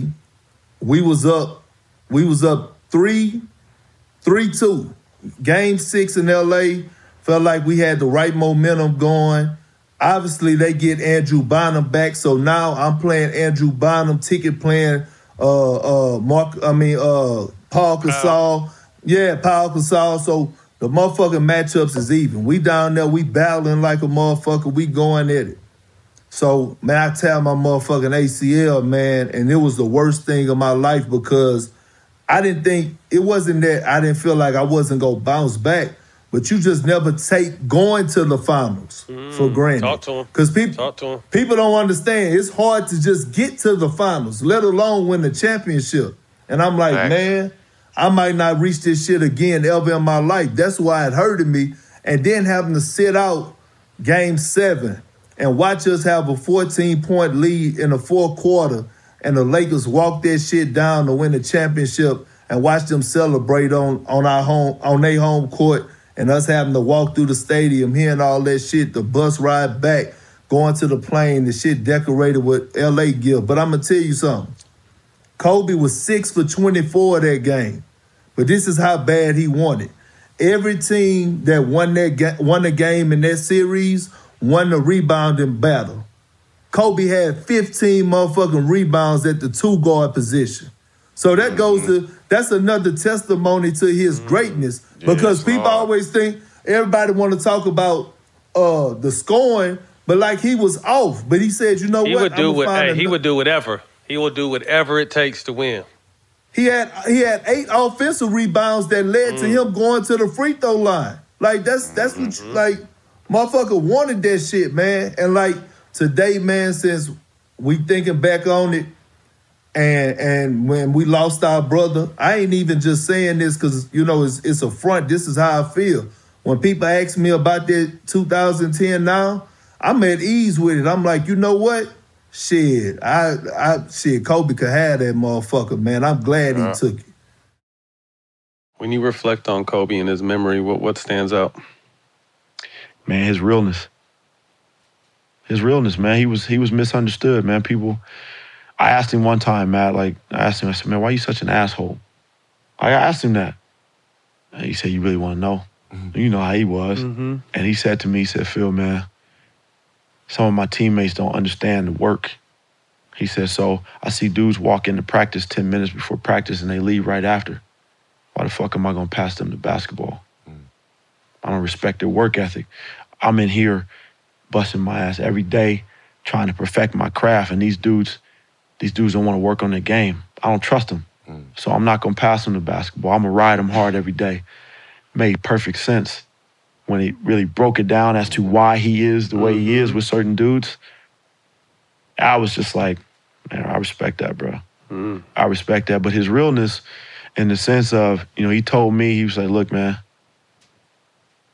we was up we was up three three two. Game six in L A felt like we had the right momentum going. Obviously, they get Andrew Bynum back, so now I'm playing Andrew Bynum, ticket playing uh, uh, Mark. I mean, uh, Paul Gasol. Yeah, Paul Gasol. So the motherfucking matchups is even. We down there, we battling like a motherfucker. We going at it. So man, I tear my motherfucking A C L, man, and it was the worst thing of my life because I didn't think it wasn't that I didn't feel like I wasn't gonna bounce back. But you just never take going to the finals mm, for granted. Talk to him. Because people, talk to him. people don't understand. It's hard to just get to the finals, let alone win the championship. And I'm like, Thanks. man, I might not reach this shit again ever in my life. That's why it hurted me. And then having to sit out game seven and watch us have a fourteen-point lead in the fourth quarter and the Lakers walk that shit down to win the championship and watch them celebrate on, on our home on their home court. And us having to walk through the stadium, hearing all that shit, the bus ride back, going to the plane, the shit decorated with L A gear. But I'm going to tell you something. Kobe was six for twenty-four that game. But this is how bad he wanted. Every team that won that ga- won the game in that series won the rebounding battle. Kobe had fifteen motherfucking rebounds at the two-guard position. So that goes to, that's another testimony to his greatness because yes, people Lord. always think, everybody want to talk about uh, the scoring, but like he was off. But he said, you know he what? Would do what hey, he no- would do whatever. He will do whatever it takes to win. He had he had eight offensive rebounds that led mm. to him going to the free throw line. Like, that's, that's mm-hmm. what, you, like, motherfucker wanted that shit, man. And like, today, man, since we thinking back on it, And and when we lost our brother, I ain't even just saying this because, you know, it's, it's a front. This is how I feel. When people ask me about that two thousand ten now, I'm at ease with it. I'm like, you know what? Shit, I, I shit, Kobe could have that motherfucker, man. I'm glad yeah. he took it. When you reflect on Kobe and his memory, what, what stands out? Man, his realness. His realness, man. He was he was misunderstood, man. People... I asked him one time, Matt, like, I asked him, I said, man, why are you such an asshole? I asked him that. And he said, you really want to know? Mm-hmm. You know how he was. Mm-hmm. And he said to me, he said, Phil, man, some of my teammates don't understand the work. He said, so I see dudes walk into practice ten minutes before practice and they leave right after. Why the fuck am I going to pass them the basketball? Mm. I don't respect their work ethic. I'm in here busting my ass every day trying to perfect my craft, and these dudes, These dudes don't want to work on their game. I don't trust them. Mm. So I'm not going to pass them the basketball. I'm going to ride them hard every day. Made perfect sense when he really broke it down as to why he is the way mm-hmm. he is with certain dudes. I was just like, man, I respect that, bro. Mm. I respect that. But his realness in the sense of, you know, he told me, he was like, look, man,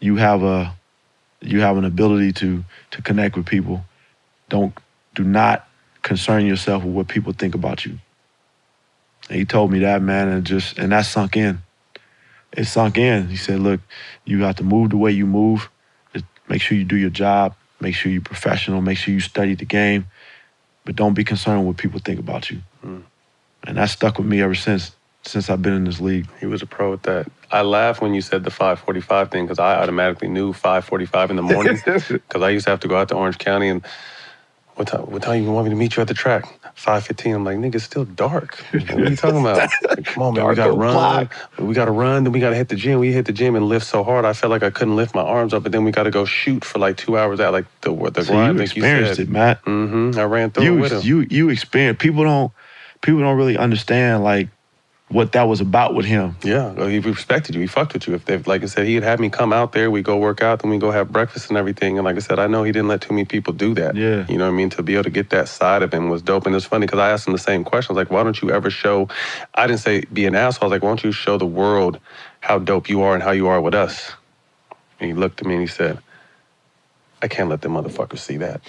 you have a you have an ability to to connect with people. Don't do not concern yourself with what people think about you. And he told me that, man, and just and that sunk in. It sunk in. He said, look, you have to move the way you move. Just make sure you do your job. Make sure you're professional. Make sure you study the game. But don't be concerned with what people think about you. Mm. And that stuck with me ever since, since I've been in this league. He was a pro at that. I laughed when you said the five forty-five thing because I automatically knew five forty-five in the morning because I used to have to go out to Orange County and what time, what time you want me to meet you at the track? five fifteen. I'm like, nigga, it's still dark. What are you talking about? Like, come on, man, we gotta run. We gotta run, then we gotta hit the gym. We hit the gym and lift so hard, I felt like I couldn't lift my arms up, but then we gotta go shoot for like two hours out, like the, the So grind, you like you experienced said. it, Matt. Mm-hmm. I ran through You, it with him. you, you experienced. People don't, people don't really understand like what that was about with him. Yeah, well, he respected you. He fucked with you. If they, like I said, he had had me come out there. We go work out, then we go have breakfast and everything. And like I said, I know he didn't let too many people do that. Yeah. You know what I mean? To be able to get that side of him was dope. And it's funny because I asked him the same question. I was like, why don't you ever show, I didn't say be an asshole. I was like, why don't you show the world how dope you are and how you are with us? And he looked at me and he said, I can't let them motherfuckers see that.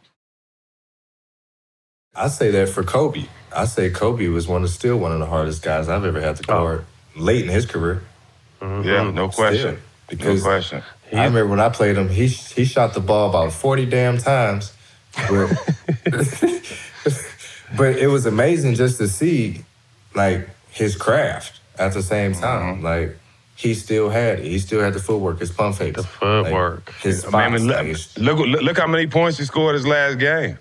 I say that for Kobe. I say Kobe was one of still one of the hardest guys I've ever had to guard late in his career. Mm-hmm. Yeah, no question. Still. Because No question. I remember when I played him, he he shot the ball about forty damn times. But, but it was amazing just to see like his craft at the same time. Mm-hmm. Like he still had it. He still had the footwork, his pump fakes. The footwork. Like, his I spots. mean, look, like, his- look, look, look how many points he scored his last game.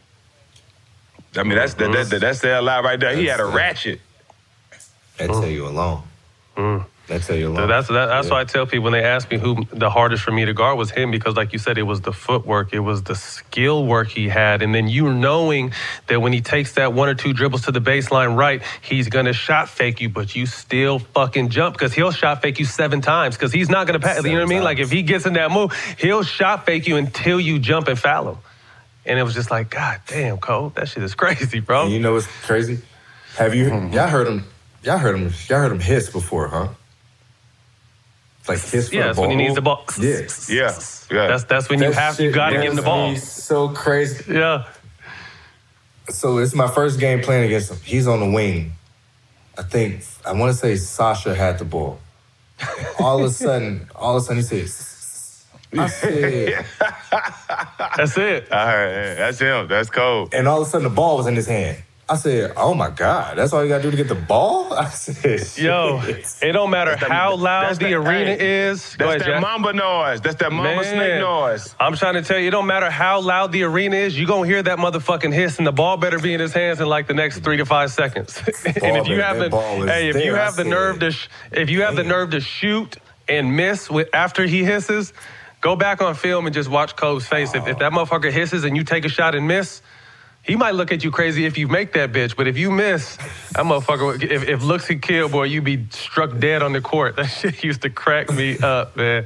I mean, that's that, that, that's the lie right there. He had a ratchet. That tell you alone. Mm. That tell you alone. So that's that, that's Yeah. why I tell people when they ask me who the hardest for me to guard was him because, like you said, it was the footwork, it was the skill work he had, and then you knowing that when he takes that one or two dribbles to the baseline right, he's gonna shot fake you, but you still fucking jump because he'll shot fake you seven times because he's not gonna pass. You know what I mean? Like if he gets in that move, he'll shot fake you until you jump and foul him. And it was just like, God damn, Cole, that shit is crazy, bro. And you know what's crazy? Have you y'all heard him? Y'all heard him? Y'all heard him hiss before, huh? Like hiss for Yeah, the that's ball. when he needs the ball. Yeah, yeah, yeah. That's that's when you That have you shit gotta give him the ball. makes me So crazy. Yeah. So it's my first game playing against him. He's on the wing. I think I want to say Sasha had the ball. All of a sudden, all of a sudden he says, I said, That's it. All right, that's him. That's cold. and all of a sudden the ball was in his hand. I said, oh my God, that's all you gotta do to get the ball? I said, shit. Yo, it don't matter That's that- how loud that's the that- arena hey, is. Go That's ahead, that Jack. mamba noise. That's that mamba Man, snake noise. I'm trying to tell you, it don't matter how loud the arena is, you gonna hear that motherfucking hiss, and the ball better be in his hands in like the next three to five seconds. and if you better- have that the, ball is hey, if you there, I have the said, nerve to, sh- if you have the nerve to shoot and miss with after he hisses, go back on film and just watch Cole's face. If, if that motherfucker hisses and you take a shot and miss, he might look at you crazy if you make that bitch, but if you miss, that motherfucker, if, if looks could kill, boy, you be struck dead on the court. That shit used to crack me up, man.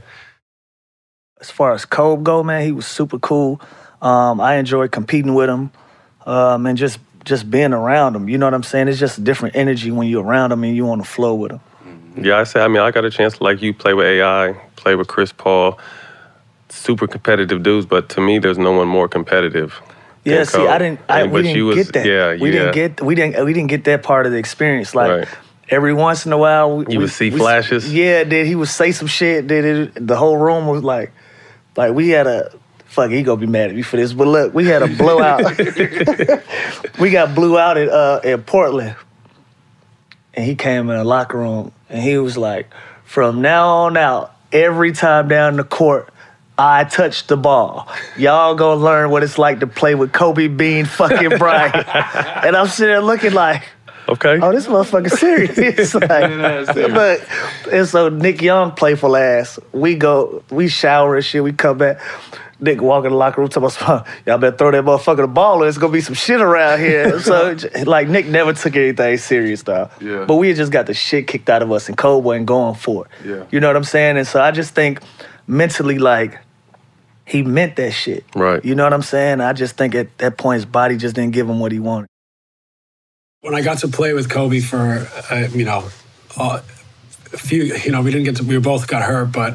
As far as Kobe go, man, he was super cool. Um, I enjoyed competing with him um, and just just being around him. You know what I'm saying? It's just a different energy when you're around him and you on the flow with him. Yeah, I say, I mean, I got a chance to, like you, play with A I, play with Chris Paul. Super competitive dudes, but to me, there's no one more competitive. Yeah, than see, Kobe. I didn't. I, And- we but didn't you was- get that. Yeah, we yeah. didn't get. We didn't. We didn't get that part of the experience. Like Right. every once in a while, we, You would we- see we- flashes? Yeah, then he would say some shit. Then it, the whole room was like, like we had a. Fuck, he gonna be mad at me for this. But look, we had a blowout. We got blew out at uh, at Portland, and he came in the locker room and he was like, "From now on out, every time down the court, I touch the ball. Y'all gonna learn what it's like to play with Kobe Bean fucking Bryant." And I'm sitting there looking like, okay, oh, this motherfucker serious. Like, but and so Nick Young, playful ass. We go, we shower and shit. We come back. Nick walk in the locker room, talking about, y'all better throw that motherfucker the ball, or it's gonna be some shit around here. So like Nick never took anything serious, though. Yeah. But we had just got the shit kicked out of us, and Kobe wasn't going for it. Yeah. You know what I'm saying? And so I just think mentally, like, he meant that shit. Right. You know what I'm saying? I just think at that point his body just didn't give him what he wanted. When I got to play with Kobe for, uh, you know, uh, a few, you know, we didn't get to, we both got hurt, but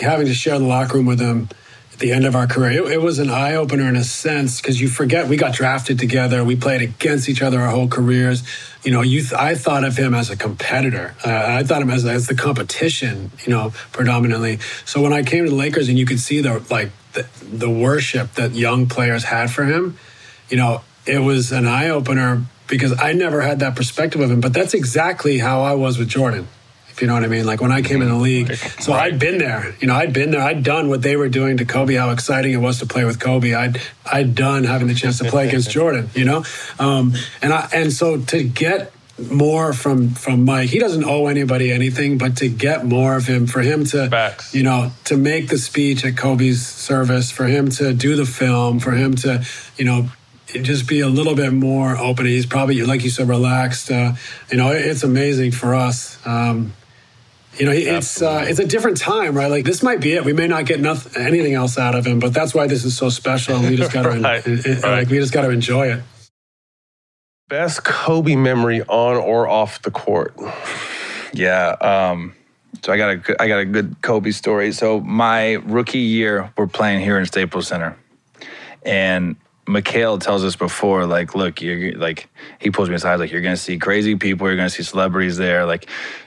having to share the locker room with him at the end of our career, it, it was an eye-opener in a sense, because you forget we got drafted together. We played against each other our whole careers. You know, you th- I thought of him as a competitor. Uh, I thought of him as, as the competition, you know, predominantly. So when I came to the Lakers and you could see the, like, the, the worship that young players had for him, you know, it was an eye-opener because I never had that perspective of him. But that's exactly how I was with Jordan, if you know what I mean. Like when I came in the league, so I'd been there, you know, I'd been there. I'd done what they were doing to Kobe, how exciting it was to play with Kobe. I'd I'd done having the chance to play against Jordan, you know. Um, and I and so to get more from from Mike, he doesn't owe anybody anything, but to get more of him, for him to, Facts. you know, to make the speech at Kobe's service, for him to do the film, for him to, you know, just be a little bit more open. He's probably, like you said, relaxed. Uh, you know, it's amazing for us. Um, you know, it's uh, it's a different time, right? Like this might be it. We may not get nothing, anything else out of him, but that's why this is so special. And we just got to, right. right. like, we just got to enjoy it. Best Kobe memory on or off the court? Yeah. Um, so I got a good, I got a good Kobe story. So my rookie year, we're playing here in Staples Center, and Mikhail tells us before, like, look, you're like, he pulls me aside, like, you're gonna see crazy people, you're gonna see celebrities there, like,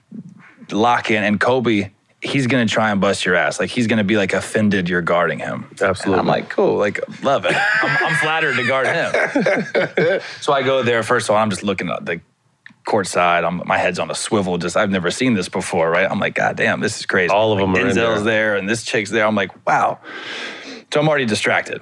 lock in. And Kobe, he's gonna try and bust your ass. Like, he's gonna be like offended you're guarding him. Absolutely. And I'm like, cool, like, love it. I'm, I'm flattered to guard him. So I go there. First of all, I'm just looking at the court side. I'm, my head's on a swivel. Just, I've never seen this before, right? I'm like, God damn, this is crazy. All of them like, are in there. Denzel's there, and this chick's there. I'm like, wow. So I'm already distracted.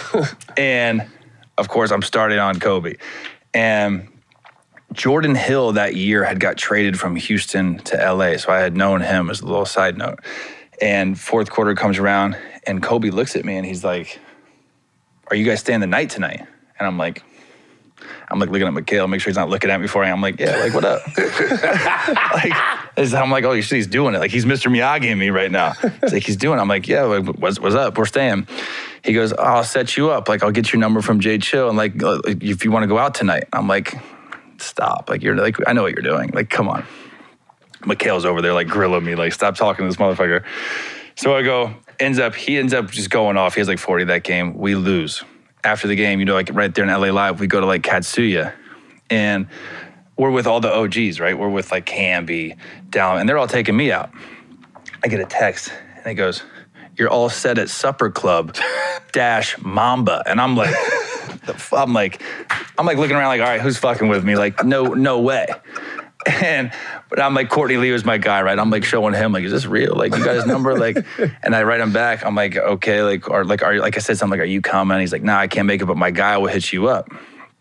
And of course, I'm starting on Kobe. And Jordan Hill that year had got traded from Houston to L A. So I had known him, as a little side note. And fourth quarter comes around, and Kobe looks at me and he's like, are you guys staying the night tonight? And I'm like, I'm like looking at Mikhail, make sure he's not looking at me before I am. I'm like, yeah, like, what up? like, I'm like, oh, you see, he's doing it. Like, he's Mister Miyagi in me right now. He's like, he's doing it. I'm like, yeah, like, what's, what's up? We're staying. He goes, oh, I'll set you up. Like, I'll get your number from Jay Chill. And like, if you want to go out tonight. I'm like, stop. Like, you're like, I know what you're doing. Like, come on. Mikhail's over there, like, grilling me. Like, stop talking to this motherfucker. So I go, ends up, he ends up just going off. He has like forty that game. We lose. After the game, you know, like right there in L A Live, we go to like Katsuya, and we're with all the O Gs, right? We're with like Camby, Down, and they're all taking me out. I get a text, and it goes, you're all set at Supper Club dash Mamba. And I'm like, I'm like, I'm like looking around like, all right, who's fucking with me? Like, no, no way. And but I'm like, Courtney Lee was my guy, right? I'm like showing him, like, is this real? Like, you got his number? Like, and I write him back. I'm like, okay, like, or like, are like I said something like, are you coming? He's like, nah, I can't make it, but my guy will hit you up.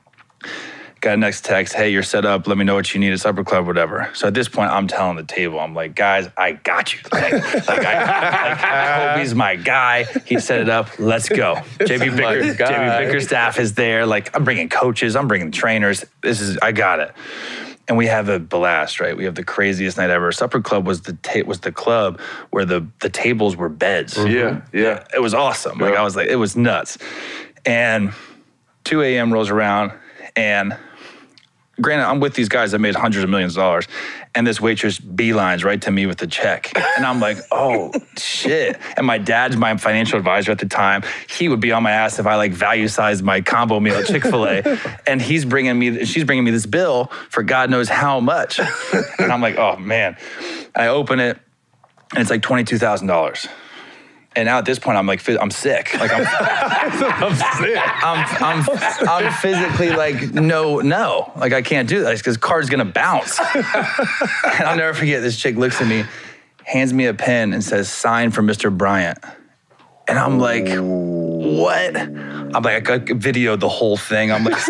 Got a next text, hey, you're set up. Let me know what you need at Supper Club, whatever. So at this point, I'm telling the table, I'm like, guys, I got you. Like, like, I, like Kobe's my guy. He set it up. Let's go. J B Bicker, J B Bickerstaff is there. Like, I'm bringing coaches. I'm bringing trainers. This is, I got it. And we have a blast, right? We have the craziest night ever. Supper Club was the ta- was the club where the the tables were beds. Mm-hmm. Yeah, yeah. It was awesome. Like, yeah. I was like, it was nuts. And two a.m. rolls around, and granted, I'm with these guys that made hundreds of millions of dollars, and this waitress beelines right to me with the check. And I'm like, oh, shit. And my dad's my financial advisor at the time. He would be on my ass if I like value sized my combo meal at Chick-fil-A. And he's bringing me, she's bringing me this bill for God knows how much. And I'm like, oh, man. I open it, and it's like twenty-two thousand dollars. And now at this point, I'm like, I'm sick. Like, I'm, I'm sick. I'm, I'm, I'm physically like, no, no. Like, I can't do this because card's gonna bounce. And I'll never forget, this chick looks at me, hands me a pen and says, sign for Mister Bryant. And I'm like, what? I'm like, I videoed the whole thing. I'm like,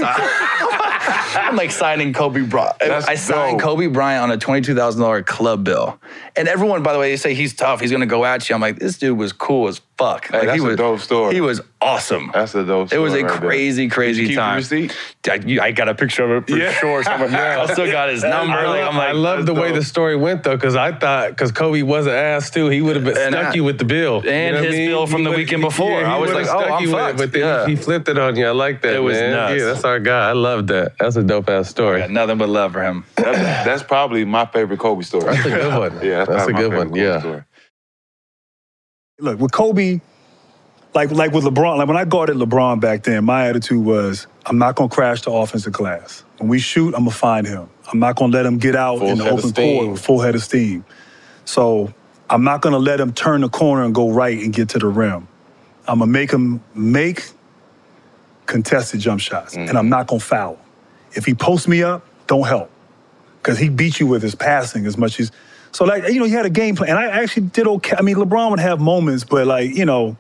I'm like signing Kobe Bryant. That's I signed dope. Kobe Bryant on a twenty-two thousand dollars club bill. And everyone, by the way, they say he's tough. He's going to go at you. I'm like, this dude was cool as fuck. Hey, like, that's he was, a dope story. He was awesome. That's a dope story. It was a right crazy, there. crazy Did you keep time. the receipt? I, you- I got a picture of it for Yeah. sure. Somewhere. Yeah. I still got his number. I Like, love- I'm like, I love the way the story went, though, because I thought, because Kobe was an ass, too, he would have been And stuck I- you with the bill. You and know what his I mean? bill from He the would- weekend he- before. yeah, he I was would've like, oh, stuck I'm you with it, fucked. But then Yeah. he flipped it on you. I like that, It was man. nuts. Yeah, that's our guy. I love that. That's a dope-ass story. got nothing but love for him. That's, that's probably my favorite Kobe story. That's a good one. Yeah, that's, That's a probably my good favorite one, Kobe yeah. story. Look, with Kobe, like like with LeBron, like when I guarded LeBron back then, my attitude was, I'm not going to crash the offensive glass. When we shoot, I'm going to find him. I'm not going to let him get out Full in the head of open steam. court with full head of steam. So I'm not going to let him turn the corner and go right and get to the rim. I'm going to make him make contested jump shots, Mm-hmm. and I'm not going to foul. If he posts me up, don't help, because he beat you with his passing as much as. So, like, you know, he had a game plan, and I actually did okay. I mean, LeBron would have moments, but, like, you know,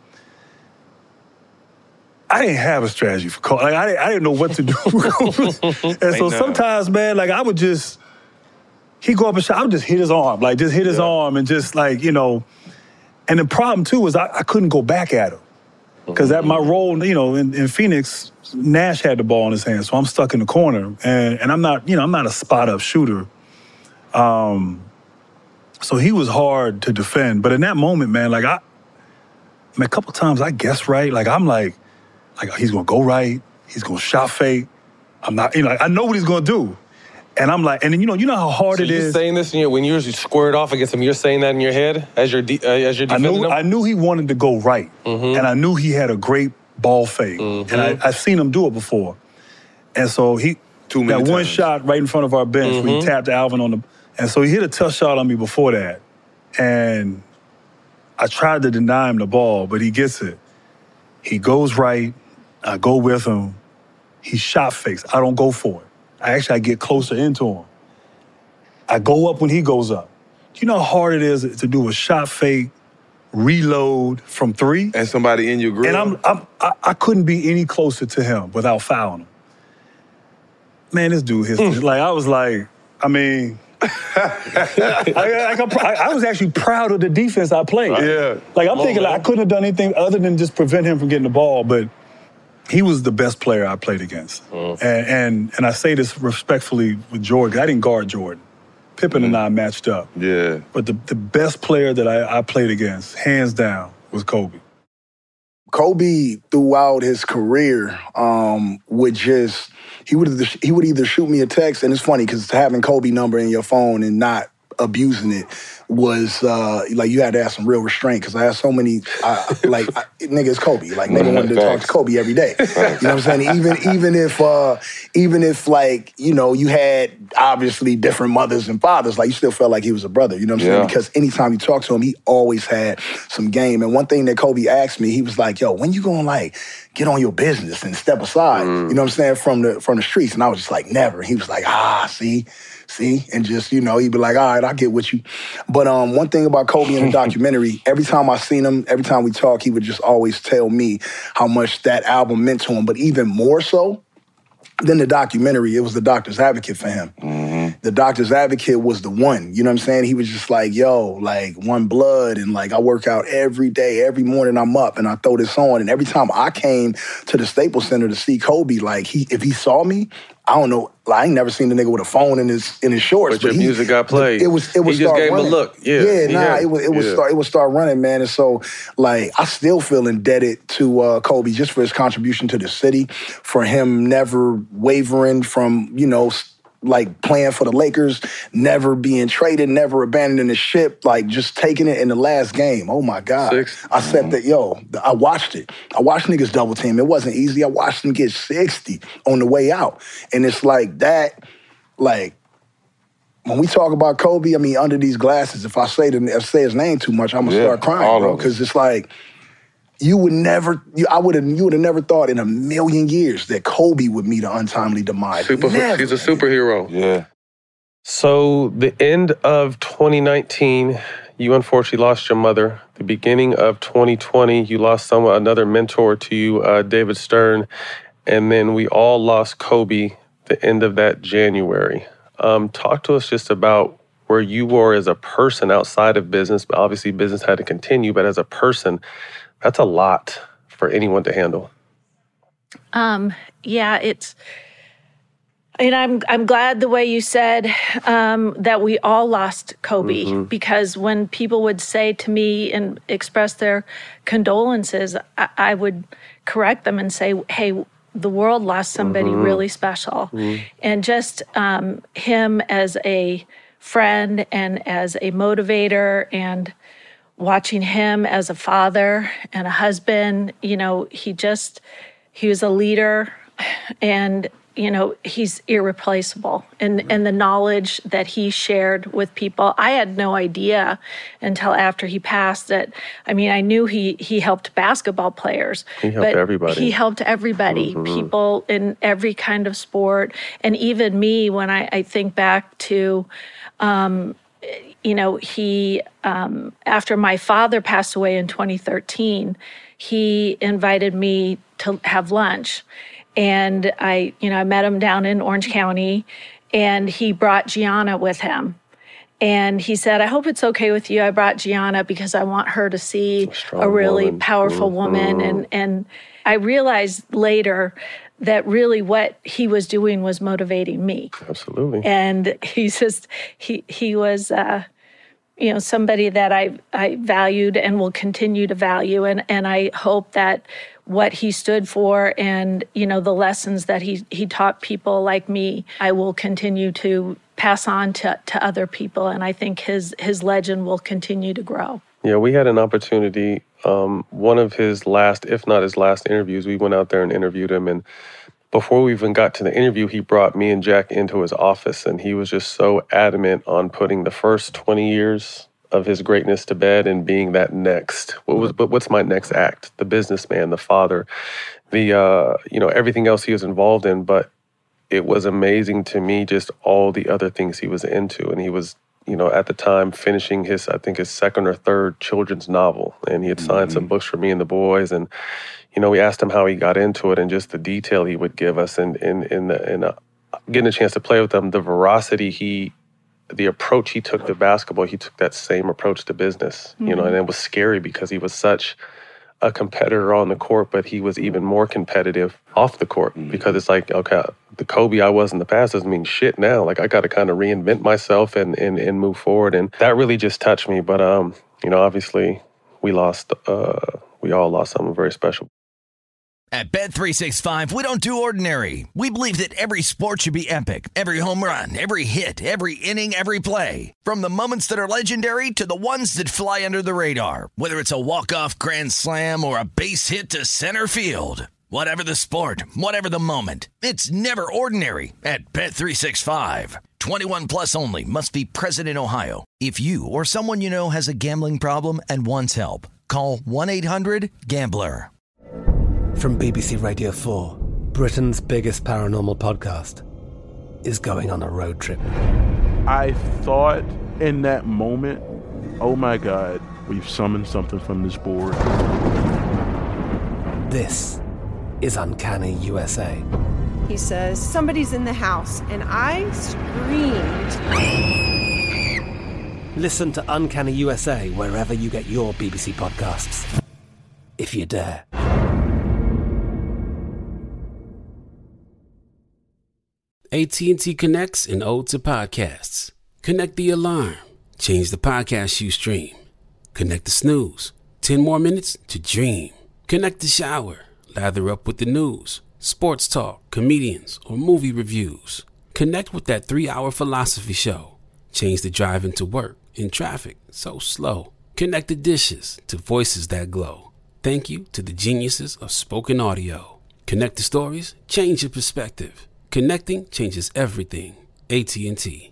I didn't have a strategy for Kobe. Like, I didn't, I didn't know what to do. And so sometimes, man, like, I would just, he'd go up and shot, I would just hit his arm, like, just hit his arm and just, like, you know. And the problem, too, was I, I couldn't go back at him. Because at my role, you know, in, in Phoenix, Nash had the ball in his hand, so I'm stuck in the corner. And, and I'm not, you know, I'm not a spot-up shooter. Um, so he was hard to defend. But in that moment, man, like, I, I mean, a couple times I guessed right. Like, I'm like, like he's going to go right. He's going to shot fake. I'm not, you know, I know what he's going to do. And I'm like, and then, you know, you know how hard So it you're is. saying this, and you when you're squared off against him, you're saying that in your head as you're de- uh, as you're I defending knew, him? I knew he wanted to go right. Mhm. And I knew he had a great ball fake. And I, I've seen him do it before. And so he, Too many that one times. shot right in front of our bench where he Mhm. tapped Alvin on the, and so he hit a tough shot on me before that. And I tried to deny him the ball, but he gets it. He goes right. I go with him. He shot fakes. I don't go for it. I actually I get closer into him. I go up when he goes up. Do you know how hard it is to do a shot fake, reload from three? And somebody in your grill. And I'm, I'm I, I couldn't be any closer to him without fouling him. Man, this dude hit Mm. like I was like, I mean, I, like, I'm pr- I, I was actually proud of the defense I played. Yeah. Like I'm Oh, thinking like, man. I couldn't have done anything other than just prevent him from getting the ball, but he was the best player I played against. Mm. And, and and I say this respectfully with Jordan. I didn't guard Jordan. Pippen and I matched up. Yeah. But the, the best player that I, I played against, hands down, was Kobe. Kobe, throughout his career, um, would just he would either, he would either shoot me a text, and it's funny because having Kobe number in your phone and not abusing it was uh, like you had to have some real restraint because I had so many uh, like I, nigga it's Kobe like nigga wanted to talk to Kobe every day. You know what I'm saying? Even even if uh, even if like you know you had obviously different mothers and fathers, like you still felt like he was a brother. You know what I'm Yeah. saying? Because anytime you talk to him, he always had some game. And one thing that Kobe asked me, he was like, "Yo, when you gonna like get on your business and step aside?" You know what I'm saying from the from the streets? And I was just like, "Never." He was like, "Ah, see." See, and just, you know, he'd be like, all right, I'll get with you. But um, one thing about Kobe in the documentary, every time I seen him, every time we talk, he would just always tell me how much that album meant to him. But even more so than the documentary, it was the Doctor's Advocate for him. The Doctor's Advocate was the one, you know what I'm saying? He was just like, yo, like one blood, and like I work out every day, every morning I'm up and I throw this on. And every time I came to the Staples Center to see Kobe, like he, if he saw me, I don't know, like, I ain't never seen the nigga with a phone in his in his shorts. But your he- music got played. It was it He was just start gave him a running. look. Yeah, yeah, he nah, had- it was it was yeah. start it was start running, man. And so like I still feel indebted to uh, Kobe just for his contribution to the city, for him never wavering from you know. s- like playing for the Lakers, never being traded, never abandoning the ship, like just taking it in the last game. Oh my God. Six. I said that, yo, I watched it. I watched niggas double team. It wasn't easy. I watched them get sixty on the way out. And it's like that, like, when we talk about Kobe, I mean, under these glasses, if I say the, if I say his name too much, I'm gonna Yeah, start crying, all bro. of it. Because it's like, you would never, you, I would have, you would have never thought in a million years that Kobe would meet an untimely demise. Super, Never. he's a superhero. Yeah. So the end of twenty nineteen, you unfortunately lost your mother. The beginning of twenty twenty, you lost someone, another mentor to you, uh, David Stern. And then we all lost Kobe the end of that January. Um, talk to us just about where you were as a person outside of business. But obviously business had to continue, but as a person, that's a lot for anyone to handle. Um, yeah, it's, and I'm I'm glad the way you said um, that we all lost Kobe, Mhm. because when people would say to me and express their condolences, I, I would correct them and say, hey, the world lost somebody Mhm. really special. Mhm. And just um, him as a friend and as a motivator and watching him as a father and a husband, you know, he just, he was a leader, and, you know, he's irreplaceable. And, and the knowledge that he shared with people, I had no idea until after he passed that, I mean, I knew he, he helped basketball players. He helped but everybody. He helped everybody, Mhm. people in every kind of sport. And even me, when I, I think back to, um, you know, he, um, after my father passed away in twenty thirteen, he invited me to have lunch. And I, you know, I met him down in Orange County, and he brought Gianna with him. And he said, I hope it's okay with you. I brought Gianna because I want her to see a, a really woman. powerful mm-hmm. woman. And, and I realized later that really what he was doing was motivating me. Absolutely. And he's just, he, he was, uh, you know, somebody that I, I valued and will continue to value. And, and I hope that what he stood for and, you know, the lessons that he, he taught people like me, I will continue to pass on to, to other people. And I think his, his legend will continue to grow. Yeah, we had an opportunity. Um, one of his last, if not his last interviews, we went out there and interviewed him. And before we even got to the interview, he brought me and Jack into his office. And he was just so adamant on putting the first twenty years of his greatness to bed and being that next. What was, but what's my next act? The businessman, the father, the, uh, you know, everything else he was involved in. But it was amazing to me just all the other things he was into. And he was, you know, at the time finishing his, I think his second or third children's novel. And he had signed mm-hmm. some books for me and the boys. And, you know, we asked him how he got into it and just the detail he would give us. And in in the, in uh, getting a chance to play with him, the veracity he, the approach he took to basketball, he took that same approach to business, you mm-hmm. know, and it was scary because he was such a competitor on the court, but he was even more competitive off the court mm-hmm. because it's like, okay, the Kobe I was in the past doesn't mean shit now. Like I got to kind of reinvent myself and, and, and move forward. And that really just touched me. But, um, you know, obviously we lost, uh, we all lost someone very special. At Bet three sixty-five, we don't do ordinary. We believe that every sport should be epic. Every home run, every hit, every inning, every play. From the moments that are legendary to the ones that fly under the radar. Whether it's a walk-off grand slam or a base hit to center field. Whatever the sport, whatever the moment. It's never ordinary at Bet three sixty-five. twenty-one plus only. Must be present in Ohio. If you or someone you know has a gambling problem and wants help, call one eight hundred gambler. From B B C Radio four, Britain's biggest paranormal podcast is going on a road trip. I thought in that moment, oh my God, we've summoned something from this board. This is Uncanny U S A. He says, somebody's in the house, and I screamed. Listen to Uncanny U S A wherever you get your B B C podcasts, if you dare. A T and T connects an ode to podcasts. Connect the alarm. Change the podcast you stream. Connect the snooze. Ten more minutes to dream. Connect the shower. Lather up with the news, sports talk, comedians, or movie reviews. Connect with that three-hour philosophy show. Change the drive into work in traffic so slow. Connect the dishes to voices that glow. Thank you to the geniuses of spoken audio. Connect the stories. Change your perspective. Connecting changes everything. A T and T.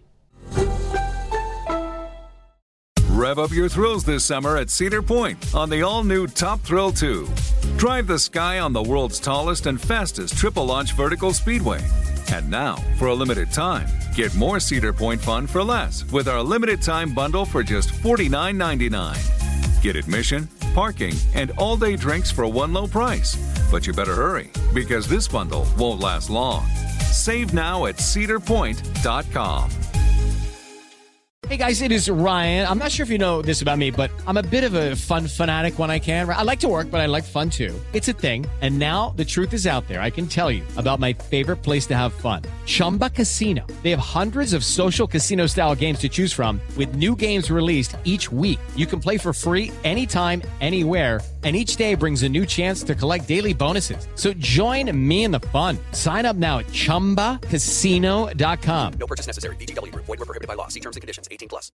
Rev up your thrills this summer at Cedar Point on the all-new Top Thrill two. Drive the sky on the world's tallest and fastest triple-launch vertical speedway. And now, for a limited time, get more Cedar Point fun for less with our limited-time bundle for just forty-nine ninety-nine. Get admission, parking, and all-day drinks for one low price. But you better hurry, because this bundle won't last long. Save now at cedar point dot com. Hey guys, it is Ryan. I'm not sure if you know this about me, but I'm a bit of a fun fanatic when I can. I like to work, but I like fun too. It's a thing. And now the truth is out there. I can tell you about my favorite place to have fun. Chumba Casino. They have hundreds of social casino style games to choose from with new games released each week. You can play for free anytime, anywhere. And each day brings a new chance to collect daily bonuses. So join me in the fun. Sign up now at chumba casino dot com. No purchase necessary. V G W Group. Void where prohibited by law. See terms and conditions. eighteen plus.